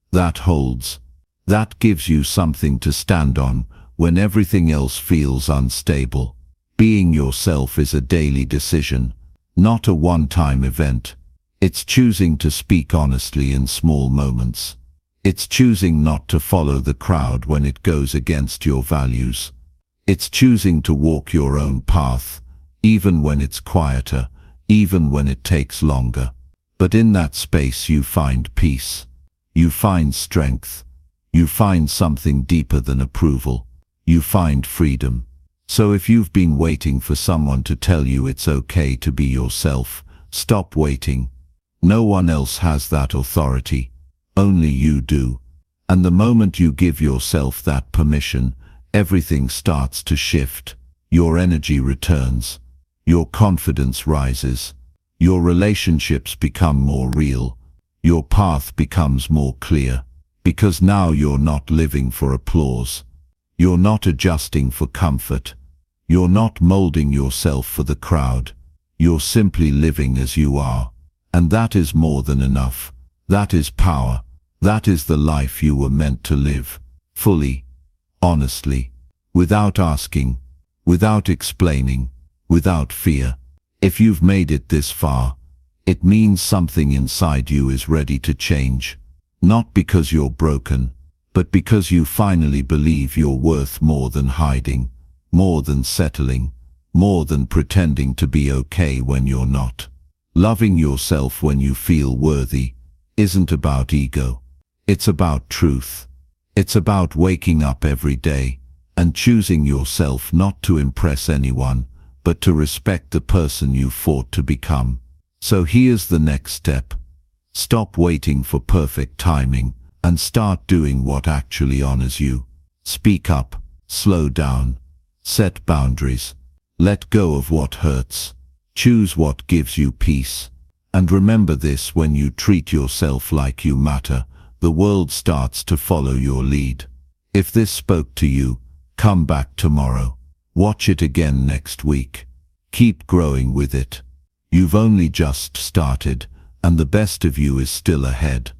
That holds. That gives you something to stand on when everything else feels unstable. Being yourself is a daily decision, not a one-time event. It's choosing to speak honestly in small moments. It's choosing not to follow the crowd when it goes against your values. It's choosing to walk your own path, even when it's quieter, even when it takes longer. But in that space you find peace. You find strength. You find something deeper than approval. You find freedom. So if you've been waiting for someone to tell you it's okay to be yourself, stop waiting. No one else has that authority. Only you do. And the moment you give yourself that permission, everything starts to shift. Your energy returns. Your confidence rises. Your relationships become more real. Your path becomes more clear. Because now you're not living for applause. You're not adjusting for comfort. You're not molding yourself for the crowd. You're simply living as you are. And that is more than enough. That is power. That is the life you were meant to live. Fully, honestly, without asking, without explaining, without fear. If you've made it this far, it means something inside you is ready to change. Not because you're broken, but because you finally believe you're worth more than hiding, more than settling, more than pretending to be okay when you're not. Loving yourself when you feel worthy isn't about ego. It's about truth. It's about waking up every day and choosing yourself not to impress anyone, but to respect the person you fought to become. So here's the next step. Stop waiting for perfect timing and start doing what actually honors you. Speak up, slow down, set boundaries, let go of what hurts, choose what gives you peace. And remember this: when you treat yourself like you matter, the world starts to follow your lead. If this spoke to you, come back tomorrow. Watch it again next week. Keep growing with it. You've only just started, and the best of you is still ahead.